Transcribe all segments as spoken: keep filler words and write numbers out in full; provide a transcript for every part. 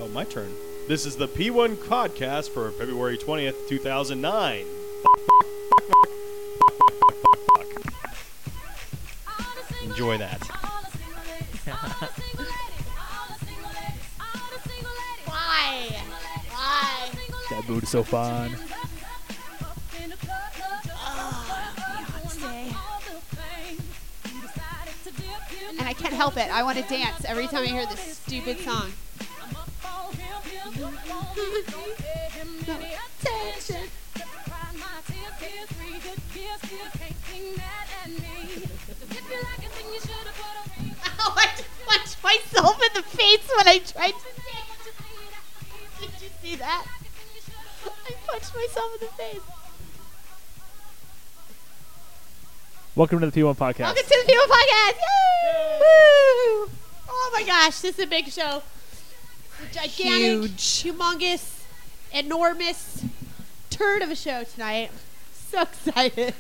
my turn. This is the P one podcast for February twentieth, two thousand nine. Enjoy that. Why? Why? That boot is so fun. And I can't help it. I want to dance every time I hear this stupid song. Oh, I just punched myself in the face when I tried to dance. Did you see that? I punched myself in the face. Welcome to the P one podcast. Welcome to the P one podcast. Yay! Woo! Oh my gosh, this is a big show. It's a gigantic, Huge. humongous, enormous turd of a show tonight. So excited.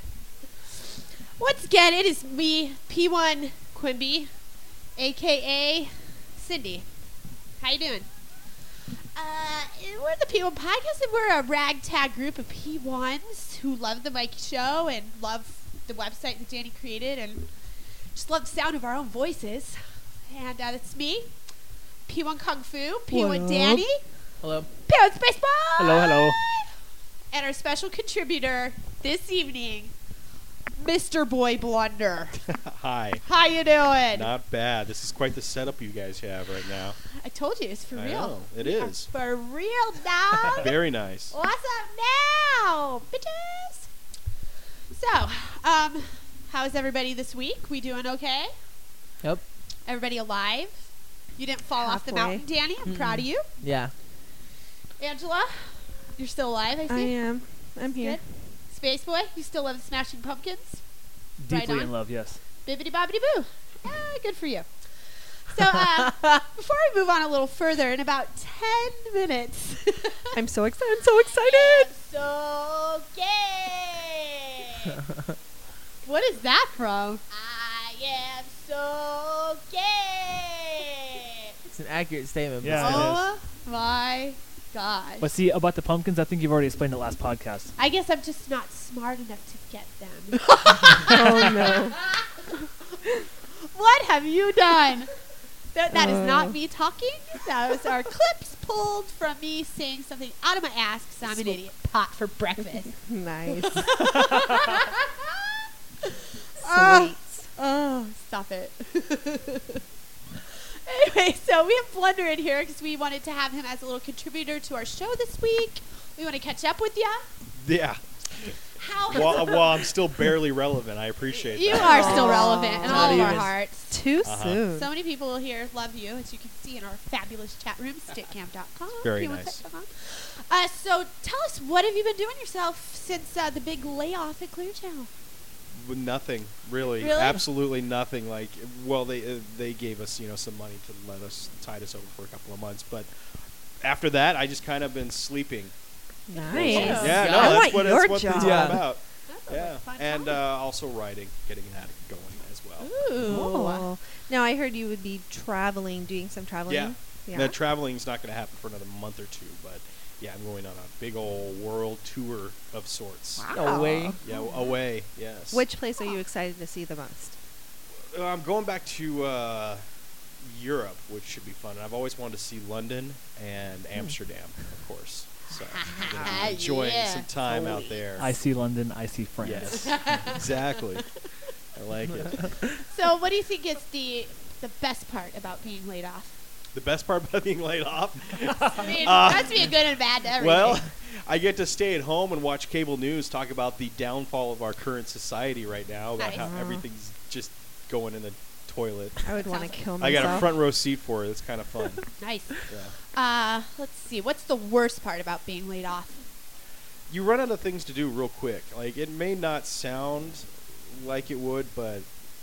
Once again, it is me, P one Quimby, a k a. Cindy. How you doing? Uh, we're the P one podcast, and we're a ragtag group of P ones who love the Mikey show and love the website that Danny created and just love the sound of our own voices. And uh, that's me, P one Kung Fu, P one What Danny, Hello. P one Spaceball, Hello, hello. and our special contributor this evening, Mister Boy Blunder. Hi. How you doing? Not bad. This is quite the setup you guys have right now. I told you, it's for I real. know. It We are is. For real, dog. Very nice. What's up now, bitches? So, um, how's everybody this week? We doing okay? Yep. Everybody alive? You didn't fall off the Halfway. mountain, Danny. I'm Mm-mm. proud of you. Yeah. Angela, you're still alive, I I see. am. I'm here. Good. Space Boy, you still love the Smashing Pumpkins? Deeply on. in love, yes. Bibbidi bobbidi boo. Yeah, good for you. So, uh, before we move on a little further, in about ten minutes, I'm so excited. I'm so excited. so gay. What is that from? I am so gay. It's an accurate statement. but Yeah, still. it Oh my gosh. But see, about the pumpkins, I think you've already explained it last podcast. I guess I'm just not smart enough to get them. Oh no. What have you done? That, that is Uh. not me talking. Those are clips pulled from me saying something out of my ass because I'm an idiot. Pot for breakfast. Nice. Oh, Sweet. oh, stop it. Anyway, so we have Blunder in here because we wanted to have him as a little contributor to our show this week. We want to catch up with you. Yeah. How Well, well, I'm still barely relevant. I appreciate you that. are still Aw. relevant in Not all of our even. hearts. Too Uh-huh. soon. So many people here love you, as you can see in our fabulous chat room, stickcam dot com. Very P one nice. tech dot com. Uh, so tell us, what have you been doing yourself since uh, the big layoff at Clear Channel? With Nothing, really. Really? Absolutely nothing. Like, well, they uh, they gave us, you know, some money to let us tide us over for a couple of months, but after that, I just kind of been sleeping. Nice. Yeah. Yeah, no, I that's want what your that's what it's all job. about. That's a Yeah, fun and time. uh, also writing, getting that going as well. Ooh. Oh. Now I heard you would be traveling, doing some traveling. Yeah. Yeah. The traveling's not going to happen for another month or two, but yeah, I'm going on a big old world tour of sorts. Wow. No way. Yeah, away. Yes. Which place are you excited to see the most? Uh, I'm going back to uh, Europe, which should be fun. I've always wanted to see London and Amsterdam, of course. So I'm gonna be enjoying Yeah. some time out there. I see London, I see France. Yes, exactly. I like it. So what do you think is the the best part about being laid off? The best part about being laid off? I mean, Uh, that's being good and bad to everything. Well, I get to stay at home and watch cable news talk about the downfall of our current society right now, about Nice. how Uh-huh. everything's just going in the toilet. I would want to Sounds kill I myself. got a front row seat for it. It's kind of fun. nice. Yeah. Uh, let's see. What's the worst part about being laid off? You run out of things to do real quick. Like, it may not sound like it would, but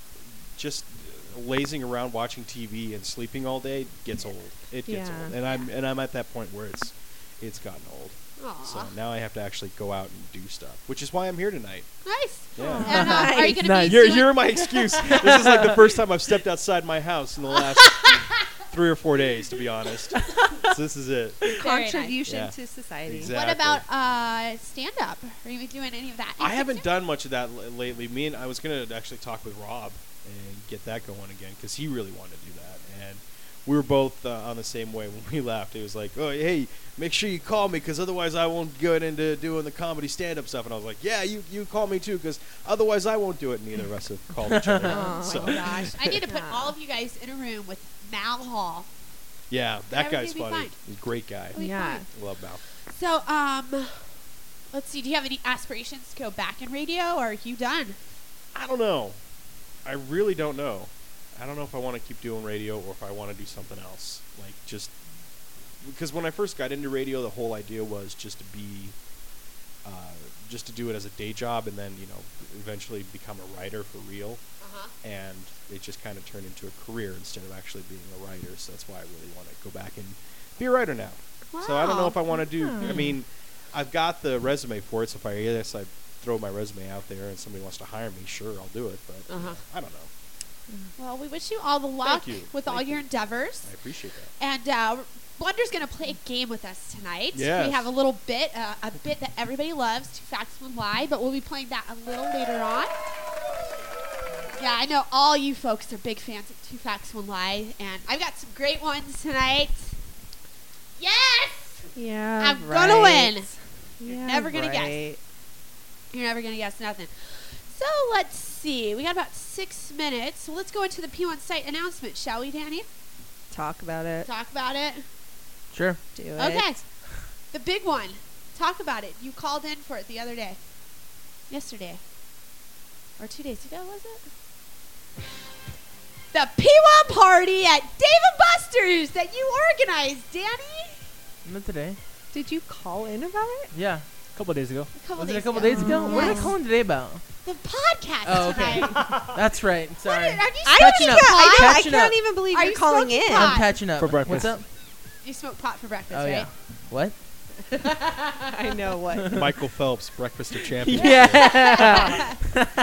just lazing around watching T V and sleeping all day gets old. It gets Yeah. old, and I'm and I'm at that point where it's it's gotten old. Aw. So now I have to actually go out and do stuff, which is why I'm here tonight. Nice. Yeah. And, uh, are you going to Nice. be You're, doing- you're my excuse. This is like the first time I've stepped outside my house in the last three or four days, to be honest. So this is it. Very nice. Contribution Yeah. to society. Exactly. What about uh, stand up? Are you doing any of that? I haven't done much of that l- lately. Me and I was gonna actually talk with Rob and get that going again because he really wanted to do that, and we were both uh, on the same way when we left. It was like, oh, hey, make sure you call me because otherwise I won't get into doing the comedy stand-up stuff. And I was like, yeah, you, you call me too because otherwise I won't do it. And neither of us have called each other. Oh, so, my gosh. I need to put Yeah. all of you guys in a room with Mal Hall. yeah, that Everything guy's will be funny. fine. He's a great guy. It'll be Yeah. fine. I love Mal. So, um, let's see. Do you have any aspirations to go back in radio, or are you done? I don't know. I really don't know. I don't know if I want to keep doing radio or if I want to do something else. Like, just because when I first got into radio, the whole idea was just to be, uh, just to do it as a day job, and then you know, eventually become a writer for real. Uh-huh. And it just kind of turned into a career instead of actually being a writer. So that's why I really want to go back and be a writer now. So I don't know if I want to do. I Hmm. mean, I've got the resume for it. So if I guess I throw my resume out there and somebody wants to hire me, sure, I'll do it. But Uh-huh. I don't know. Well, we wish you all the luck you. with Thank all you. your endeavors. I appreciate that. And uh, Blunder's going to play a game with us tonight. Yes. We have a little bit, uh, a bit that everybody loves, Two Facts, One Lie, but we'll be playing that a little later on. Yeah, I know all you folks are big fans of Two Facts, One Lie, and I've got some great ones tonight. Yes! Yeah. I'm gonna right. win. Yeah, never gonna guess. right. You're never going to guess nothing. So let's see. We got about six minutes. So let's go into the P one site announcement, shall we, Danny? Talk about it. Talk about it. Sure. Do it. Okay. The big one. Talk about it. You called in for it the other day. Yesterday. Or two days ago, was it? The P one party at Dave and Buster's that you organized, Danny. Not today. Did you call in about it? Yeah. A couple days ago. A couple Was it a days couple ago. days ago? What are Yes. they calling today about? The podcast Oh, okay. tonight. That's right. What Sorry. are, are you I Catching don't up. even. I, know, I Catching can't up. even believe Are you're you calling smoking in. pot? I'm catching up. For breakfast. What's up? You smoke pot for breakfast, Oh, right? yeah. What? I know what. Michael Phelps, Breakfast of Champions. Yeah.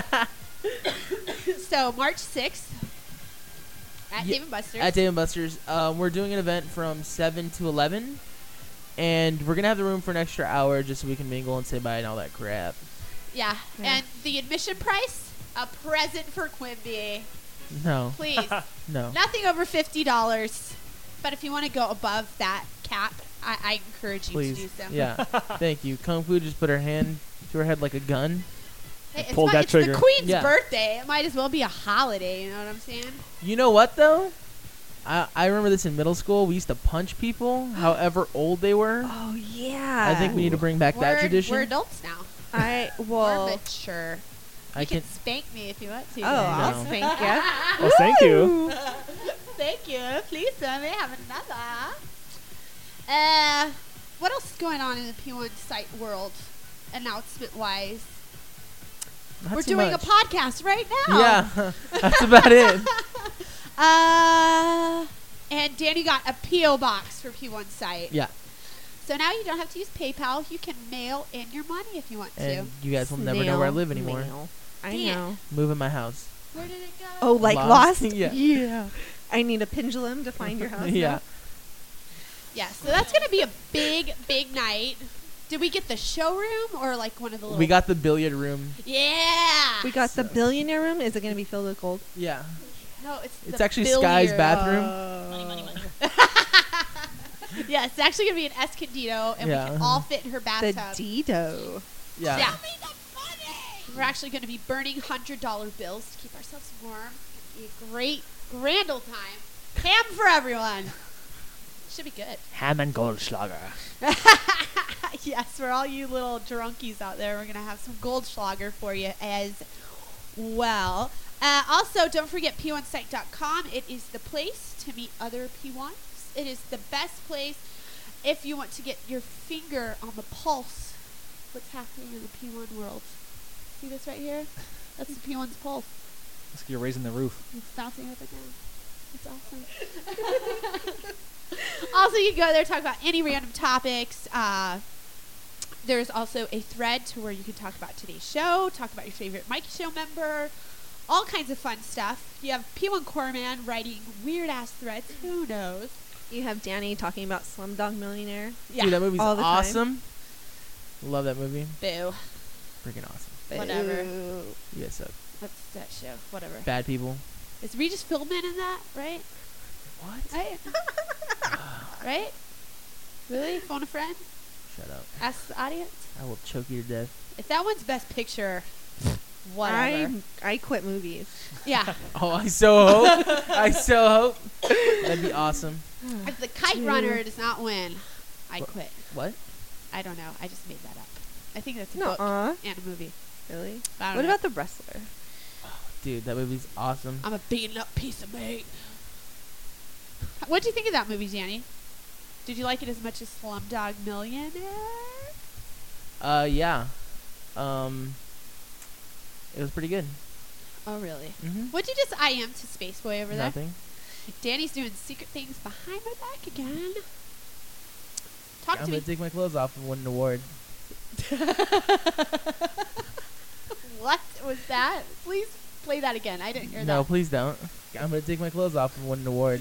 So March sixth at Ye- Dave and Buster's. At Dave and Buster's. Um, we're doing an event from seven to eleven. And we're going to have the room for an extra hour just so we can mingle and say bye and all that crap. yeah. Yeah. And the admission price, a present for Quimby. No. Please. No. Nothing over fifty dollars. But if you want to go above that cap, I, I encourage you Please. to do so. Yeah. Thank you. Kung Fu just put her hand to her head like a gun. Hey, it's Pulled my- that it's trigger. the Queen's Yeah. birthday. It might as well be a holiday. You know what I'm saying? You know what, though? I, I remember this in middle school. We used to punch people, however old they were. Oh yeah. I think we need to bring back that we're, tradition. We're adults now. I we're well. mature. I You can. can spank me if you want to. Oh, I'll No. spank you. Oh, thank you. Thank you. Please, sir, may I have another? Uh, what else is going on in the P one site world, announcement-wise? Not We're too doing much. a podcast right now. Yeah, that's about it. Uh, and Danny got a P O box for P one site. Yeah, So now you don't have to use PayPal. You can mail in your money if you want and to. you guys will never know where I live anymore. Mail. I Yeah. know. Move in my house. Where did it go? Oh, like Lost? lost? Yeah. Yeah. I need a pendulum to find your house. Yeah. now. Yeah, so that's going to be a big, big night. Did we get the showroom or like one of the little... We got the billiard room. Yeah! We got the So- billionaire room. Is it going to be filled with gold? Yeah, No, it's it's the actually Sky's billiard. bathroom. Money, money, money. Yeah, it's actually going to be an Escondido, and Yeah. we can all fit in her The bathtub. Dido. Yeah. Yeah. We're actually going to be burning one hundred dollar bills to keep ourselves warm. It's gonna be a great, grand old time. Ham for everyone. Should be good. Ham and Goldschlager. Yes, for all you little drunkies out there, we're going to have some Goldschlager for you as well. Uh, also, don't forget P one site dot com. It is the place to meet other P ones. It is the best place if you want to get your finger on the pulse. What's happening in the P one world? See this right here? That's the P one's pulse. It's like you're raising the roof. It's bouncing up and down. It's awesome. Also, you can go there, talk about any random topics. Uh, there's also a thread to where you can talk about today's show, talk about your favorite Mike Show member, all kinds of fun stuff. You have P one Core Man writing weird ass threads. Who knows? You have Danny talking about Slumdog Millionaire. Yeah. Dude, that movie's All the time. awesome. Love that movie. Boo. Freaking awesome. Whatever. Boo. You guys suck. What's that show? Whatever. Bad people. Is Regis Philbin in that? Right? What? Right? Right? Really? Phone a friend? Shut up. Ask the audience? I will choke you to death. If that one's Best Picture, whatever. I I quit movies. Yeah. Oh, I so hope. I so hope. That'd be awesome. If the Kite Two. Runner does not win, I Wha- quit. What? I don't know. I just made that up. I think that's a No, book uh, and a movie. really. I don't What know. about The Wrestler? Dude, that movie's awesome. I'm a beaten up piece of meat. What do you think of that movie, Danny? Did you like it as much as Slumdog Millionaire? Uh, yeah. Um, it was pretty good. Oh, really? Mm-hmm. What'd you just I am to Spaceboy over Nothing. there? Danny's doing secret things behind my back again. Talk I'm to gonna me. take my clothes off and win an award. What was that? Please play that again. I didn't hear No, that. please don't. I'm gonna take my clothes off and win an award.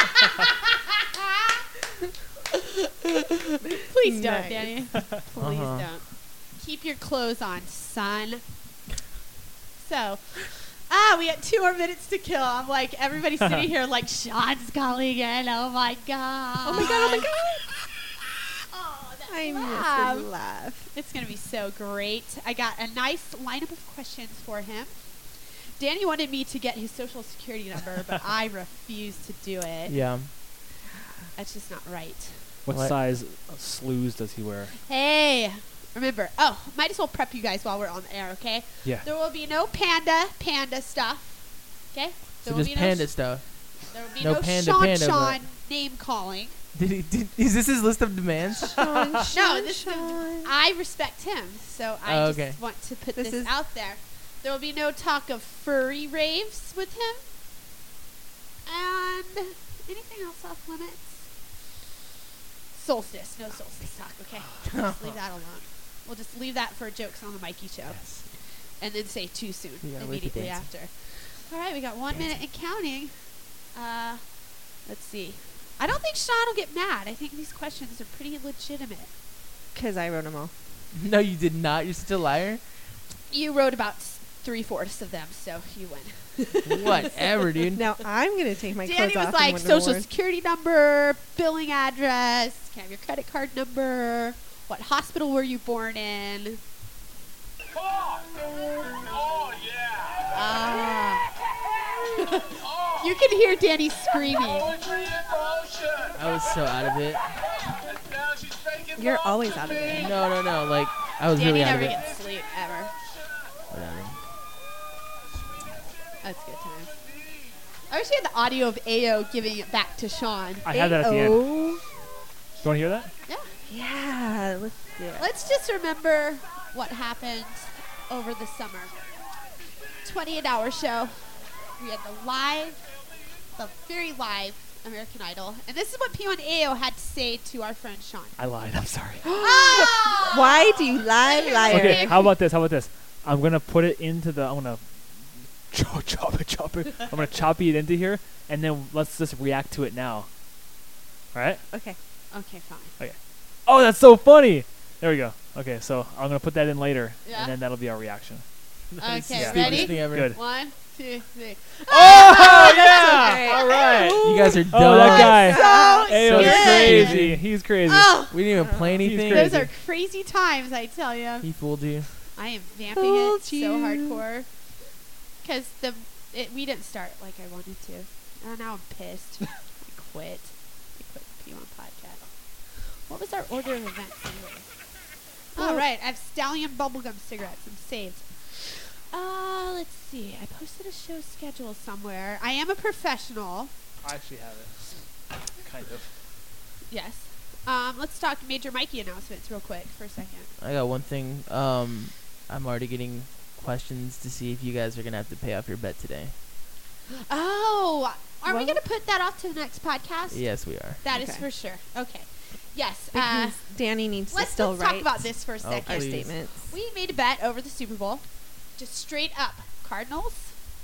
Please don't, Nice. Danny. Please Uh-huh. don't. Keep your clothes on, son. So, ah, we got two more minutes to kill. I'm like, everybody's sitting here like, Sean's calling in. Oh my god. Oh my god! Oh my god! Oh, that I laugh. miss his laugh. It's going to be so great. I got a nice lineup of questions for him. Danny wanted me to get his social security number, but I refused to do it. Yeah. That's just not right. What, What? size sleeves does he wear? Hey, remember, oh, might as well prep you guys while we're on the air, okay? Yeah. There will be no panda, panda stuff, okay? So There will just be no panda sh- stuff. There will be no no, panda, Sean panda, Sean name calling. Did he? Did, is this his list of demands? Sean, No, Sean, this is, Sean. I respect him, so I Oh, just okay. want to put This this, is- out there. There will be no talk of furry raves with him. And anything else off limits? Solstice. No solstice talk, okay? Just leave that alone. We'll just leave that for jokes on the Mikey show. Yes. And then say too soon We gotta wait for immediately dancing. after. All right, we got one minute and counting. Uh, let's see. I don't think Sean will get mad. I think these questions are pretty legitimate. Because I wrote them all. No, you did not. You're such a liar. You wrote about s- three-fourths of them, so you win. Whatever, dude. Now I'm gonna take my Danny clothes was off like and win an social award. security number, billing address, can I have your credit card number, what hospital were you born in? Oh, yeah. Ah. You can hear Danny screaming. Poetry in motion. I was so out of it. And now she's making You're love always to out of me. it. No, no, no. Like I was Danny really out never of it. gets sleep ever. Whatever. That's good times. I wish we had the audio of Ayo giving it back to Sean. I have that at the end. Oh, You want to hear that? Yeah. yeah, let's do it. Let's just remember what happened over the summer. twenty-eight hour show. We had the live, the very live American Idol. And this is what P one A O had to say to our friend Sean. I lied. I'm sorry. Oh! Why do you lie, liar? Okay, how about this? How about this? I'm gonna put it into the. I'm gonna chop, chop it, chop it. I'm gonna chop it into here, and then let's just react to it now. All right? Okay. Okay, fine. Oh, that's so funny. There we go. Okay, so I'm gonna put that in later, Yeah. and then that'll be our reaction. Okay, Stupidest ready? thing ever. Good. One, two, three. Oh okay. yeah! All right. You guys are dumb. Oh, that guy. So Ayo's good. crazy. He's crazy. Oh, We didn't even play anything. crazy. those are crazy times, I tell you. He fooled you. I am vamping Told it so you. hardcore. Because the it, we didn't start like I wanted to. And now I'm pissed. I quit. I quit the P one podcast. What was our order of events anyway? All Well- right, I have Stallion Bubblegum cigarettes. I'm saved. Uh, let's see. I posted a show schedule somewhere. I am a professional. I actually have it. Kind of. Yes. Um, let's talk Major Mikey announcements real quick for a second. I got one thing. Um, I'm already getting questions to see if you guys are gonna have to pay off your bet today. Oh, are we Well- going to put that off to the next podcast? Yes, we are. That is Okay. for sure. Okay. Yes. Uh, Because Danny needs to let's still let's write talk about this for a Oh, second. our please. statements. We made a bet over the Super Bowl, just straight up Cardinals,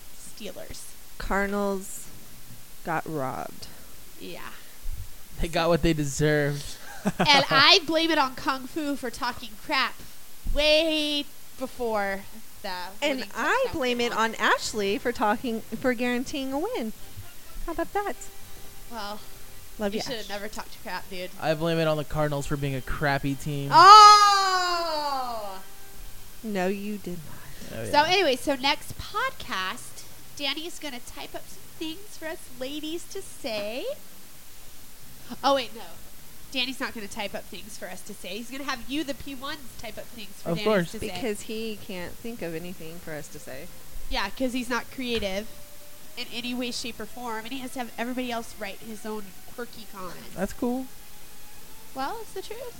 Steelers. Cardinals got robbed. Yeah. They got what they deserved. And I blame it on Kung Fu for talking crap way before the. And winning I touchdown blame came it out. on Ashley for talking for guaranteeing a win. How about that? Well, Love you you, should have Ash. never talked crap, dude. I blame it on the Cardinals for being a crappy team. Oh! No, you did not. Oh, So yeah. anyway, so next podcast, Danny is going to type up some things for us ladies to say. Oh, wait, no. Danny's not going to type up things for us to say. He's going to have you, the P ones, type up things for Of Danny course. to say. Because he can't think of anything for us to say. Yeah, because he's not creative in any way, shape, or form, and he has to have everybody else write his own quirky comments. That's cool. Well, it's the truth.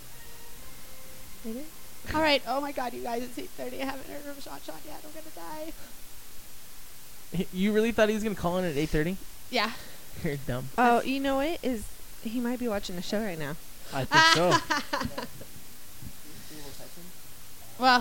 It is. All right. Oh, my God, you guys, it's eight thirty. I haven't heard from Sean Sean yet. I'm going to die. You really thought he was gonna call in at eight thirty? Yeah. You're dumb. Oh, you know what? Is he might be watching the show right now. I think so. Well.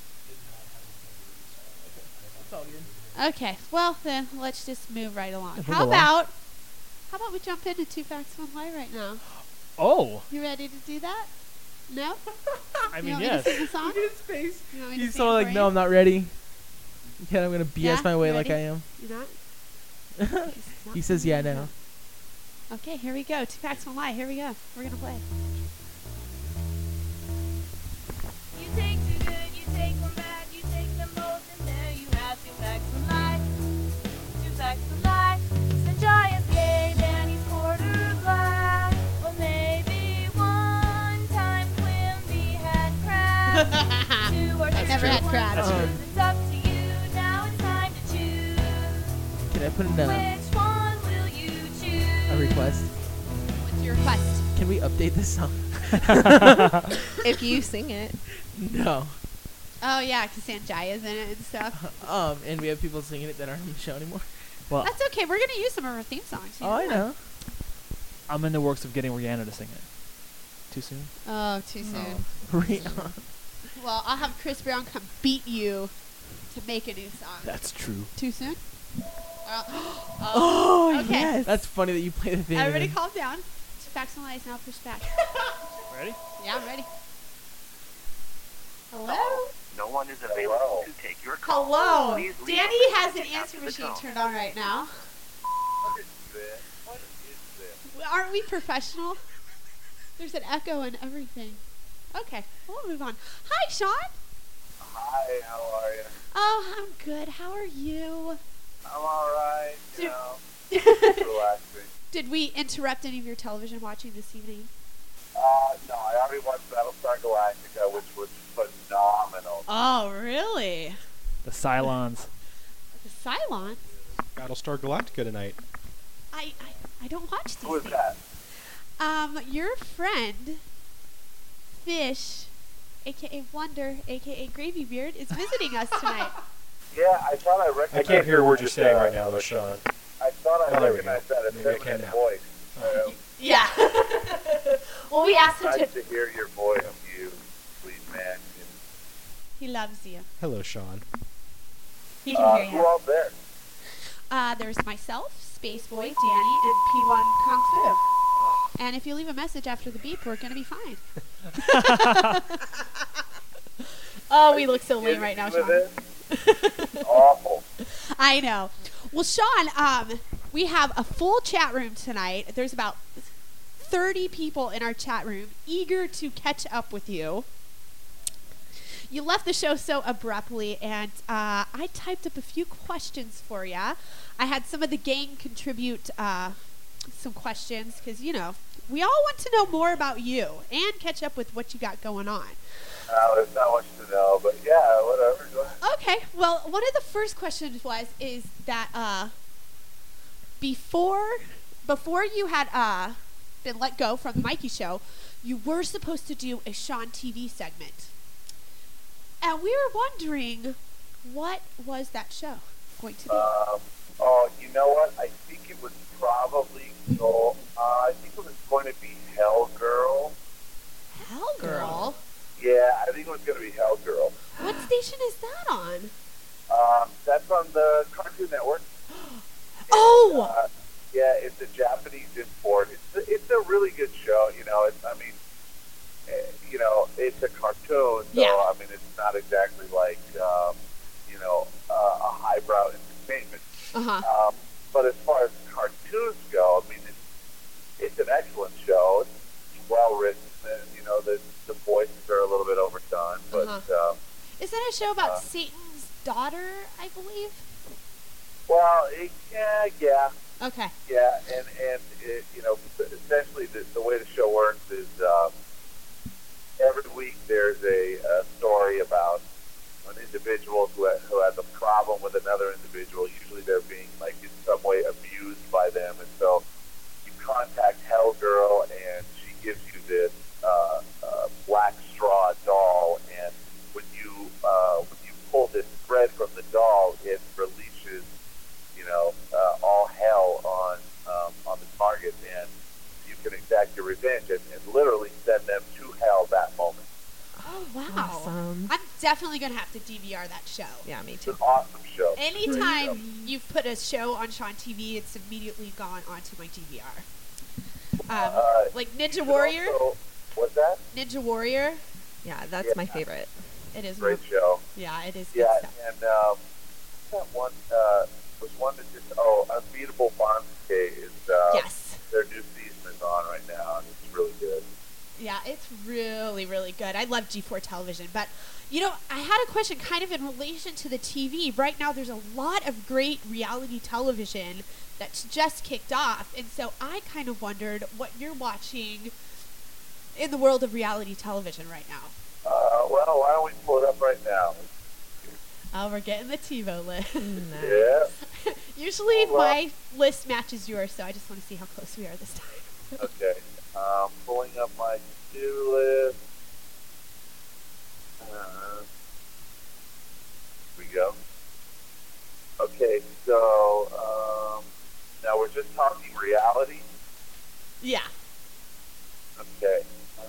Okay. Well, then let's just move right along. Yeah, move how along. about how about we jump into two facts, one lie right now? Oh, You ready to do that? No. I You mean, want yes. me to sing the song? his face. You want me to He's sing so it like, for no, you? I'm not ready. Yeah, I'm gonna B S Yeah, my way you like I ready? am. You're not. He says, yeah, no. Okay, here we go. Two facts, one lie. Here we go. We're gonna play. You take two good, you take one bad, you take them both, and there you have two facts and lie. Two facts and lie. The Giants gay, Danny's quarter black. Well, maybe one time Quimby had crabs. Two or three Never had ones crabs. choose. It's up to you. Now it's time to choose. Can I put in a, Which one will you choose? a request? What's your request? Can we update this song? If you sing it. No. Oh yeah, because Sanjaya's in it and stuff. Um, and we have people singing it that aren't on the show anymore. Well, That's okay. We're gonna use some of her theme songs. you Oh, I that. know. I'm in the works of getting Rihanna to sing it. Too soon? Oh, too soon. Rihanna. Well, I'll have Chris Brown come beat you to make a new song. That's true. Too soon? Uh, Oh, okay. yes. That's funny that you play the theme. Everybody again. calm down. Two facts and lies now pushed back. Ready? Yeah, I'm ready. Hello? No one is available to take your call. Hello. Please leave Danny a has an message answer after the machine tone. turned on right now. What is this? What is this? W- Aren't we professional? There's an echo and everything. Okay, we'll move on. Hi, Sean. Hi, how are you? Oh, I'm good. How are you? I'm alright, you Dude. know, relaxing. Did we interrupt any of your television watching this evening? Uh, no, I already watched Battlestar Galactica, which was phenomenal. Oh, really? The Cylons. The Cylon? Battlestar Galactica tonight. I, I, I don't watch these Who is things. that? Um, your friend, Fish, aka Wonder, aka Gravy Beard, is visiting us tonight. Yeah, I thought I recognized I can't hear a word you're his, saying uh, right now, though, Sean. I thought I Oh, there we recognized go. that. It's Maybe I his can now. voice. Uh, Yeah. Well, we asked him to. nice to hear your voice, you sweet man. He loves you. Hello, Sean. He can Uh, hear who you. else there? Uh, there's myself, Space Boy, Danny, and P one Kung Fu. And if you leave a message after the beep, we're gonna be fine. Oh, we look so lame right now, With Sean. it? Awful. I know. Well, Sean, um, we have a full chat room tonight. There's about thirty people in our chat room eager to catch up with you. You left the show so abruptly, and uh, I typed up a few questions for you. I had some of the gang contribute uh, some questions because, you know, we all want to know more about you and catch up with what you got going on. Uh, there's not much to know, but yeah, whatever. Go ahead. Okay, well, one of the first questions was is that uh, before before you had uh, been let go from the Mikey show, you were supposed to do a Sean T V segment, and we were wondering what was that show going to be? Um, oh, you know what? I think it was probably so. Uh, I think it was going to be Hell Girl. Hell Girl. Yeah, I think it was going to be Hell Girl. What station is that on? Um, that's on the Cartoon Network. No. Uh, yeah, it's a Japanese import. It's a, it's a really good show. You know, it's I mean, eh, you know, it's a cartoon, so Yeah. I mean, it's not exactly like um, you know uh, a highbrow entertainment. Uh huh. Um, but as far as cartoons go, I mean, it's, it's an excellent show. It's well written, and you know the the voices are a little bit overdone, but Uh-huh. um, Is that a show about uh, Satan's daughter? I believe. well, it, yeah, yeah. Okay. Yeah, and and it, you know, essentially the, the way the show works is um, every week there's a, a story about an individual who ha- who has a problem with another individual. Usually they're being like in some way abused by them, and so you contact Hell Girl, and she gives you this uh, uh, black straw doll, and when you uh, when you pull this thread from the doll, it releases you know, uh, all hell on um, on the target, and you can exact your revenge and, and literally send them to hell that moment. Oh wow. Awesome. I'm definitely gonna have to D V R that show. Yeah, me It's too. an awesome show. Great show. Anytime you've put a show on Sean T V, it's immediately gone onto my D V R. Um, Uh, like you Ninja can Warrior. also- what's that? Ninja Warrior. Yeah, that's Yeah. my favorite. It is. Great one- show. Yeah, it is. Yeah, Good stuff. and um, that one uh, was one that just oh, Unbeatable Bonsuke is uh, Yes. their new season is on right now, and it's really good. Yeah, it's really, really good. I love G four television. But, you know, I had a question kind of in relation to the T V. Right now, there's a lot of great reality television that's just kicked off. And so I kind of wondered what you're watching in the world of reality television right now. Uh, well, why don't we pull it up right now? Oh, we're getting the TiVo list. Nice. Yeah. Usually Hold on. my list matches yours, so I just want to see how close we are this time. Okay. Um, pulling up my to-do list. Uh, here we go. Okay, so um, now we're just talking reality. Yeah. Okay. Uh,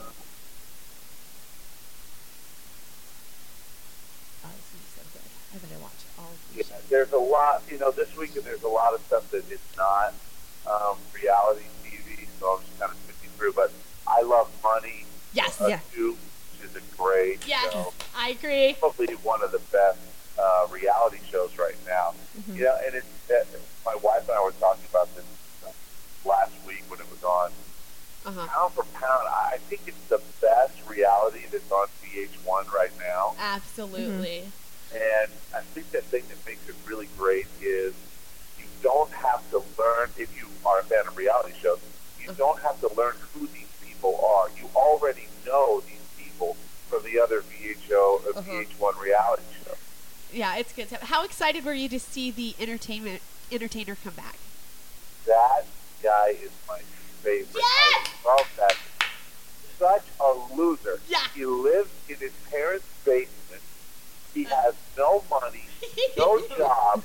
Oh, this is so good. I'm going to watch all of yeah, these. there's a lot, you know, this weekend there's a lot of stuff that is not um, reality T V, so I'm just kind of switching through. But I Love Money. Yes. Uh, Yeah. Two, which is a great Yes. show. I agree. Probably one of the best uh, reality shows right now. Mhm. You know, and it's uh, my wife and I were talking about this uh, last week when it was on. Uh-huh. Pound for pound, I I think it's the best reality that's on V H one right now. Absolutely. And I think the thing that makes it really great is you don't have to learn, if you are a fan of reality shows, you Uh-huh. don't have to learn who these people are. You already know these people from the other V H O, uh, Uh-huh. V H one reality shows. Yeah, it's good stuff. How excited were you to see the entertainment entertainer come back? That guy is my favorite. Yes! I love that. Such a loser. Yeah. He lives in his parents' basement. He has no money, no job,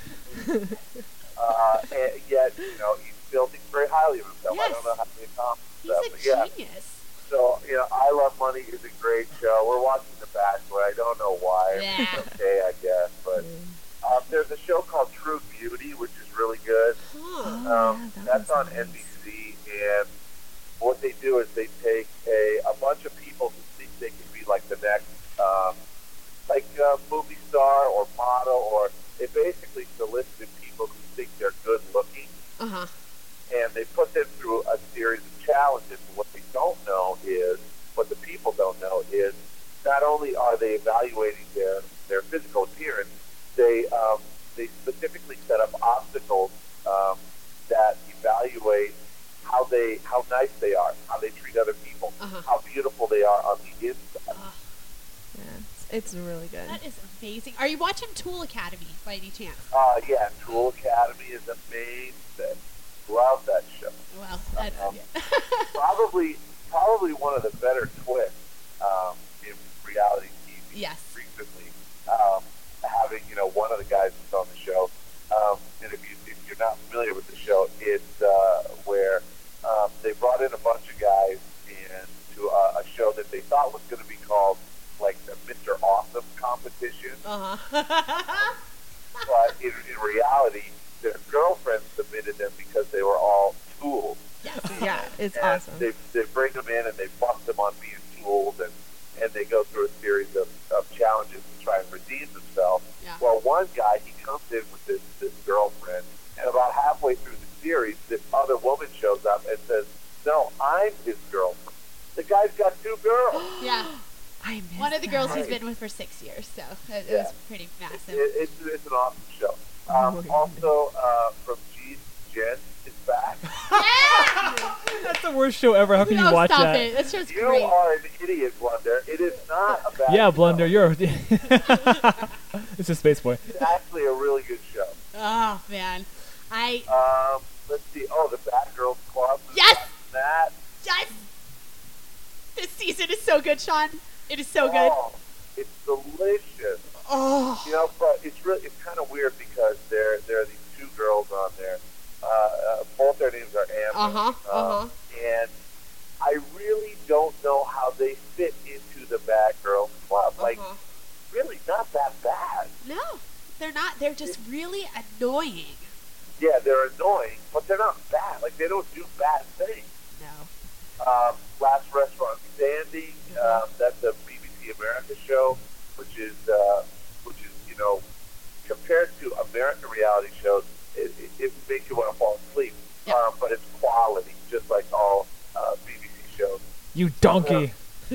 uh, and yet, you know, he still thinks very highly of himself. I Yes. don't know how he accomplished He's that, a but yeah. genius. So, you know, I Love Money is a great show. We're watching The Bachelor. I don't know why. Yeah. It's okay, I guess. But um, there's a show called True Beauty, which is really good. Huh. Oh, Um, yeah, that that's was on nice. N B C, and what they do is they take a, a bunch of people who think they can be like the next, um, like a movie star or model, or they basically solicited people who think they're good looking, Uh-huh. and they put them through a series of challenges. And what they don't know is, what the people don't know is, not only are they evaluating their, their physical appearance, they um, they specifically set up obstacles um, that evaluate how they how nice they are, how they treat other people, Uh-huh. how beautiful they are on the inside. Ugh, Yeah, it's, it's really good. that is amazing. Are you watching Tool Academy by any chance? Uh, yeah, Tool Academy is amazing. Love that show. Well, that's Um, good. Probably probably one of the better twists um, in reality T V Yes. recently. Um, having you know one of the guys that's on the show, um, and if you if you're not familiar with the show, it's uh, where um, they brought in a bunch of guys into a, a show that they thought was going to be called like the Mister Awesome competition, Uh-huh. but in, in reality, their girlfriend submitted awesome. they they bring them in and they bust them on being tools, and and they go through a series of, of challenges to try and redeem themselves. Yeah. Well, one guy, he comes in with this this girlfriend, and about halfway through the series, this other woman shows up and says, "No, I'm his girlfriend." The guy's got two girls. Yeah. I miss One of the girls he's Right. been with for six years, so it, it Yeah. was pretty massive. It, it's, it's an awesome show. Oh Um, my God. also, uh, from G's, Jen is back. Yeah! That's the worst show ever. How can no, you watch stop that? it. That show's You great. are an idiot, Blunder. It is not a bad Yeah, show. Blunder, you're. It's a space boy. It's actually a really good show. Oh, man. I Um, let's see. Oh, the Batgirls Club. Yes! That. just... This season is so good, Sean. It is so good. Oh, it's delicious. Oh. You know, but it's really it's kind of weird because there there are these two girls on there. Uh, uh, both their names are Amber. Uh-huh, uh-huh. Um, and I really don't know how they fit into the Batgirls Club. Like, Uh-huh. really not that bad. No, they're not. They're just really annoying. Yeah, they're annoying, but they're not bad. Like, they don't do bad things. No. Um, Last Restaurant Standing, um, that's a B B C America show, which is, uh, which is, you know, compared to American reality shows, it, it, it makes you want to fall asleep. Yeah. Um, but it's quality, just like all uh, B B C shows. You donkey.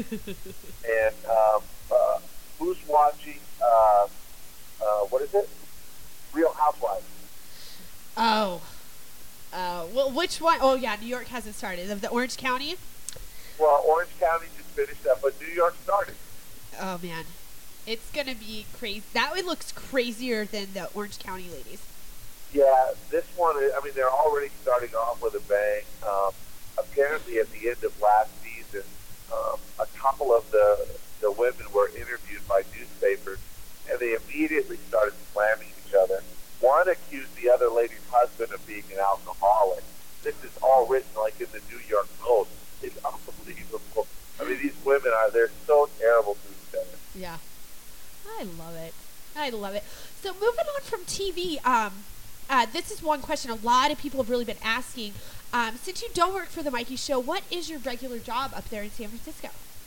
And um, uh, who's watching, uh, uh, what is it? Real Housewives. Oh. Uh, well, which one? Oh, yeah, New York hasn't started. Of the Orange County? Well, Orange County just finished up, but New York started. Oh, man. It's going to be crazy. That one looks crazier than the Orange County ladies. Yeah, this one, I mean, they're already starting off with a bang. Um, apparently, at the end of last season, um, a couple of the, the women were interviewed by newspapers, and they immediately started slamming each other. One accused the other lady's husband of being an alcoholic. This is all written, like, in the New York Post. It's unbelievable. I mean, these women are, they're so terrible to each other. Yeah. I love it. I love it. So moving on from T V, um, uh, this is one question a lot of people have really been asking. Um, since you don't work for the Mikey Show, what is your regular job up there in San Francisco?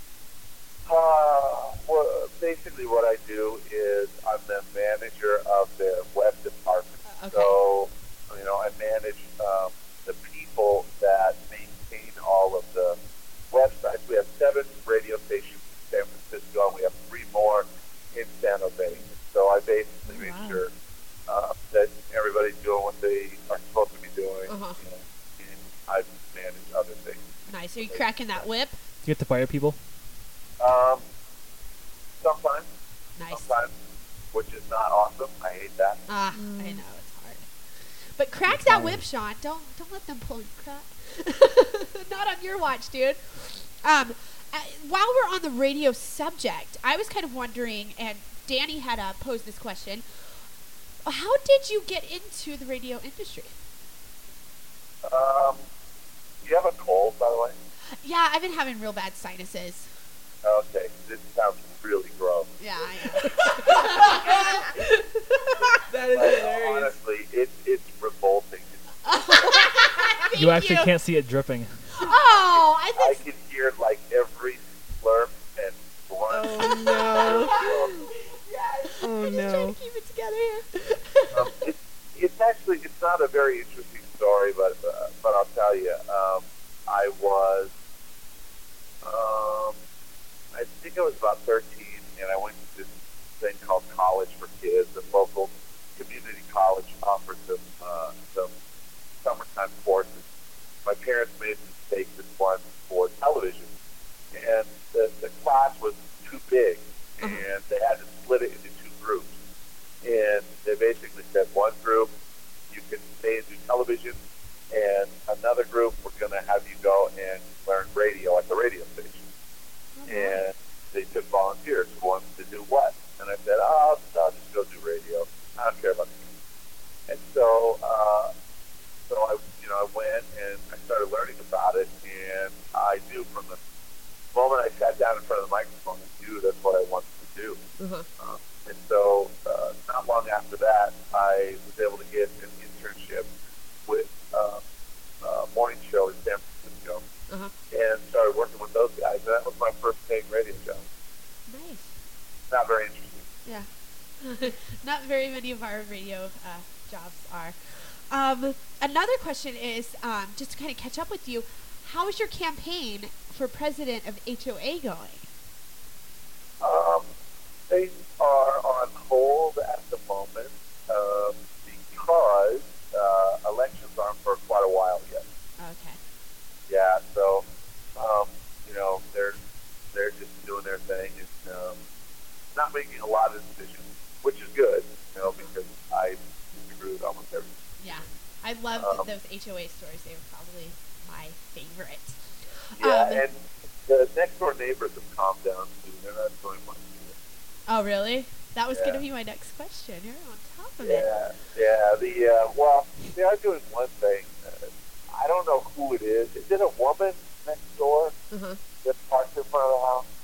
Uh, well, basically what I do is I'm the manager of their web department. Uh, okay. So, you know, I manage um, the people that maintain all of the websites. We have seven radio stations in San Francisco, and we have three more in San Jose. So I basically make Wow. sure uh, that everybody's doing what they are supposed to be doing, Uh-huh. and, and I manage other things. Nice. Are you cracking that whip? Do you get to fire people? Um, sometimes. Nice. Sometimes, which is not awesome. I hate that. Ah, I know it's hard. But crack that whip, Sean. Don't don't let them pull your crap. Not on your watch, dude. Um, uh, while we're on the radio subject, I was kind of wondering, and Danny had uh, posed this question: how did you get into the radio industry? Um, you have a cold, by the way? Yeah, I've been having real bad sinuses. Okay, this sounds really gross. Yeah, I know. That is Like, hilarious. honestly, it, it's revolting. Thank You actually you. can't see it dripping. Oh, I I think. can hear like every slurp and blunt. Oh no. Yes. Oh, I'm just no. trying to keep it together here. Um, it's, it's actually it's not a very interesting story, but uh, but I'll tell you. Um, I was, um, I think I was about thirteen, and I went to this thing called College for Kids. A local community college offered some uh, some summertime courses. My parents made the mistake this one for television, and the the class was too big, and they had to split it into two groups. And they basically said one group you can stay and do television, and another group we're going to have you go and learn radio at the radio station. And they took volunteers who wanted to do what. And I said, oh, I'll, I'll just go do radio. I don't care about the And so, uh, so I, you know, I went and I started learning about it, and I knew from the moment I sat down in front of the microphone, I knew that's what I wanted to do. Uh-huh. Uh, and so, uh, not long after that, I was able to get an internship with uh, a morning show in San Francisco. Uh-huh. not very many of our radio uh, jobs are. Um, another question is, um, just to kind of catch up with you, how is your campaign for president of H O A going? Um, things are on hold at the moment um, because uh, elections aren't for quite a while yet. Okay. Yeah, so um, you know they're they're just doing their thing and um, not making a lot of decisions, which is good, you know, because I agree with almost everything. Yeah. I loved Um, those H O A stories. They were probably my favorite. Yeah, Um, and the next door neighbors have calmed down too. They're not doing much either. Oh, really? That was going to Yeah. be my next question. You're on top of it. Yeah, yeah. The uh, well, they are doing one thing. Uh, I don't know who it is. Is it a woman next door Uh-huh. that parks in front of the house?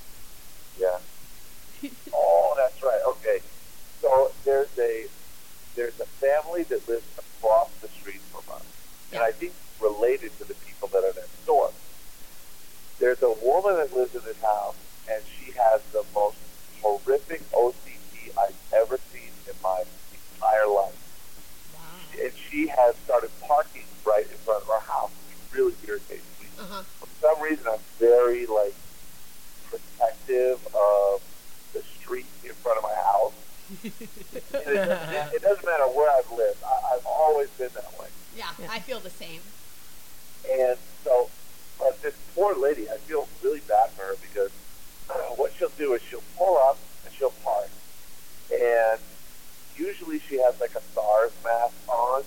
Yeah. Oh, that's right. Okay. So there's a there's a family that lives across the street from us, and Yeah. I think related to the people that are next door. There's a woman that lives in this house, and she has the most horrific O C D I've ever seen in my entire life. Wow. And she has started parking right in front of our house, which really irritates me. Uh-huh. For some reason, I'm very like protective of the street in front of my house. And it, doesn't, it doesn't matter where I've lived. I, I've always been that way. Yeah, Yeah. I feel the same. And so, but this poor lady, I feel really bad for her because uh, what she'll do is she'll pull up and she'll park. And usually she has like a SARS mask on.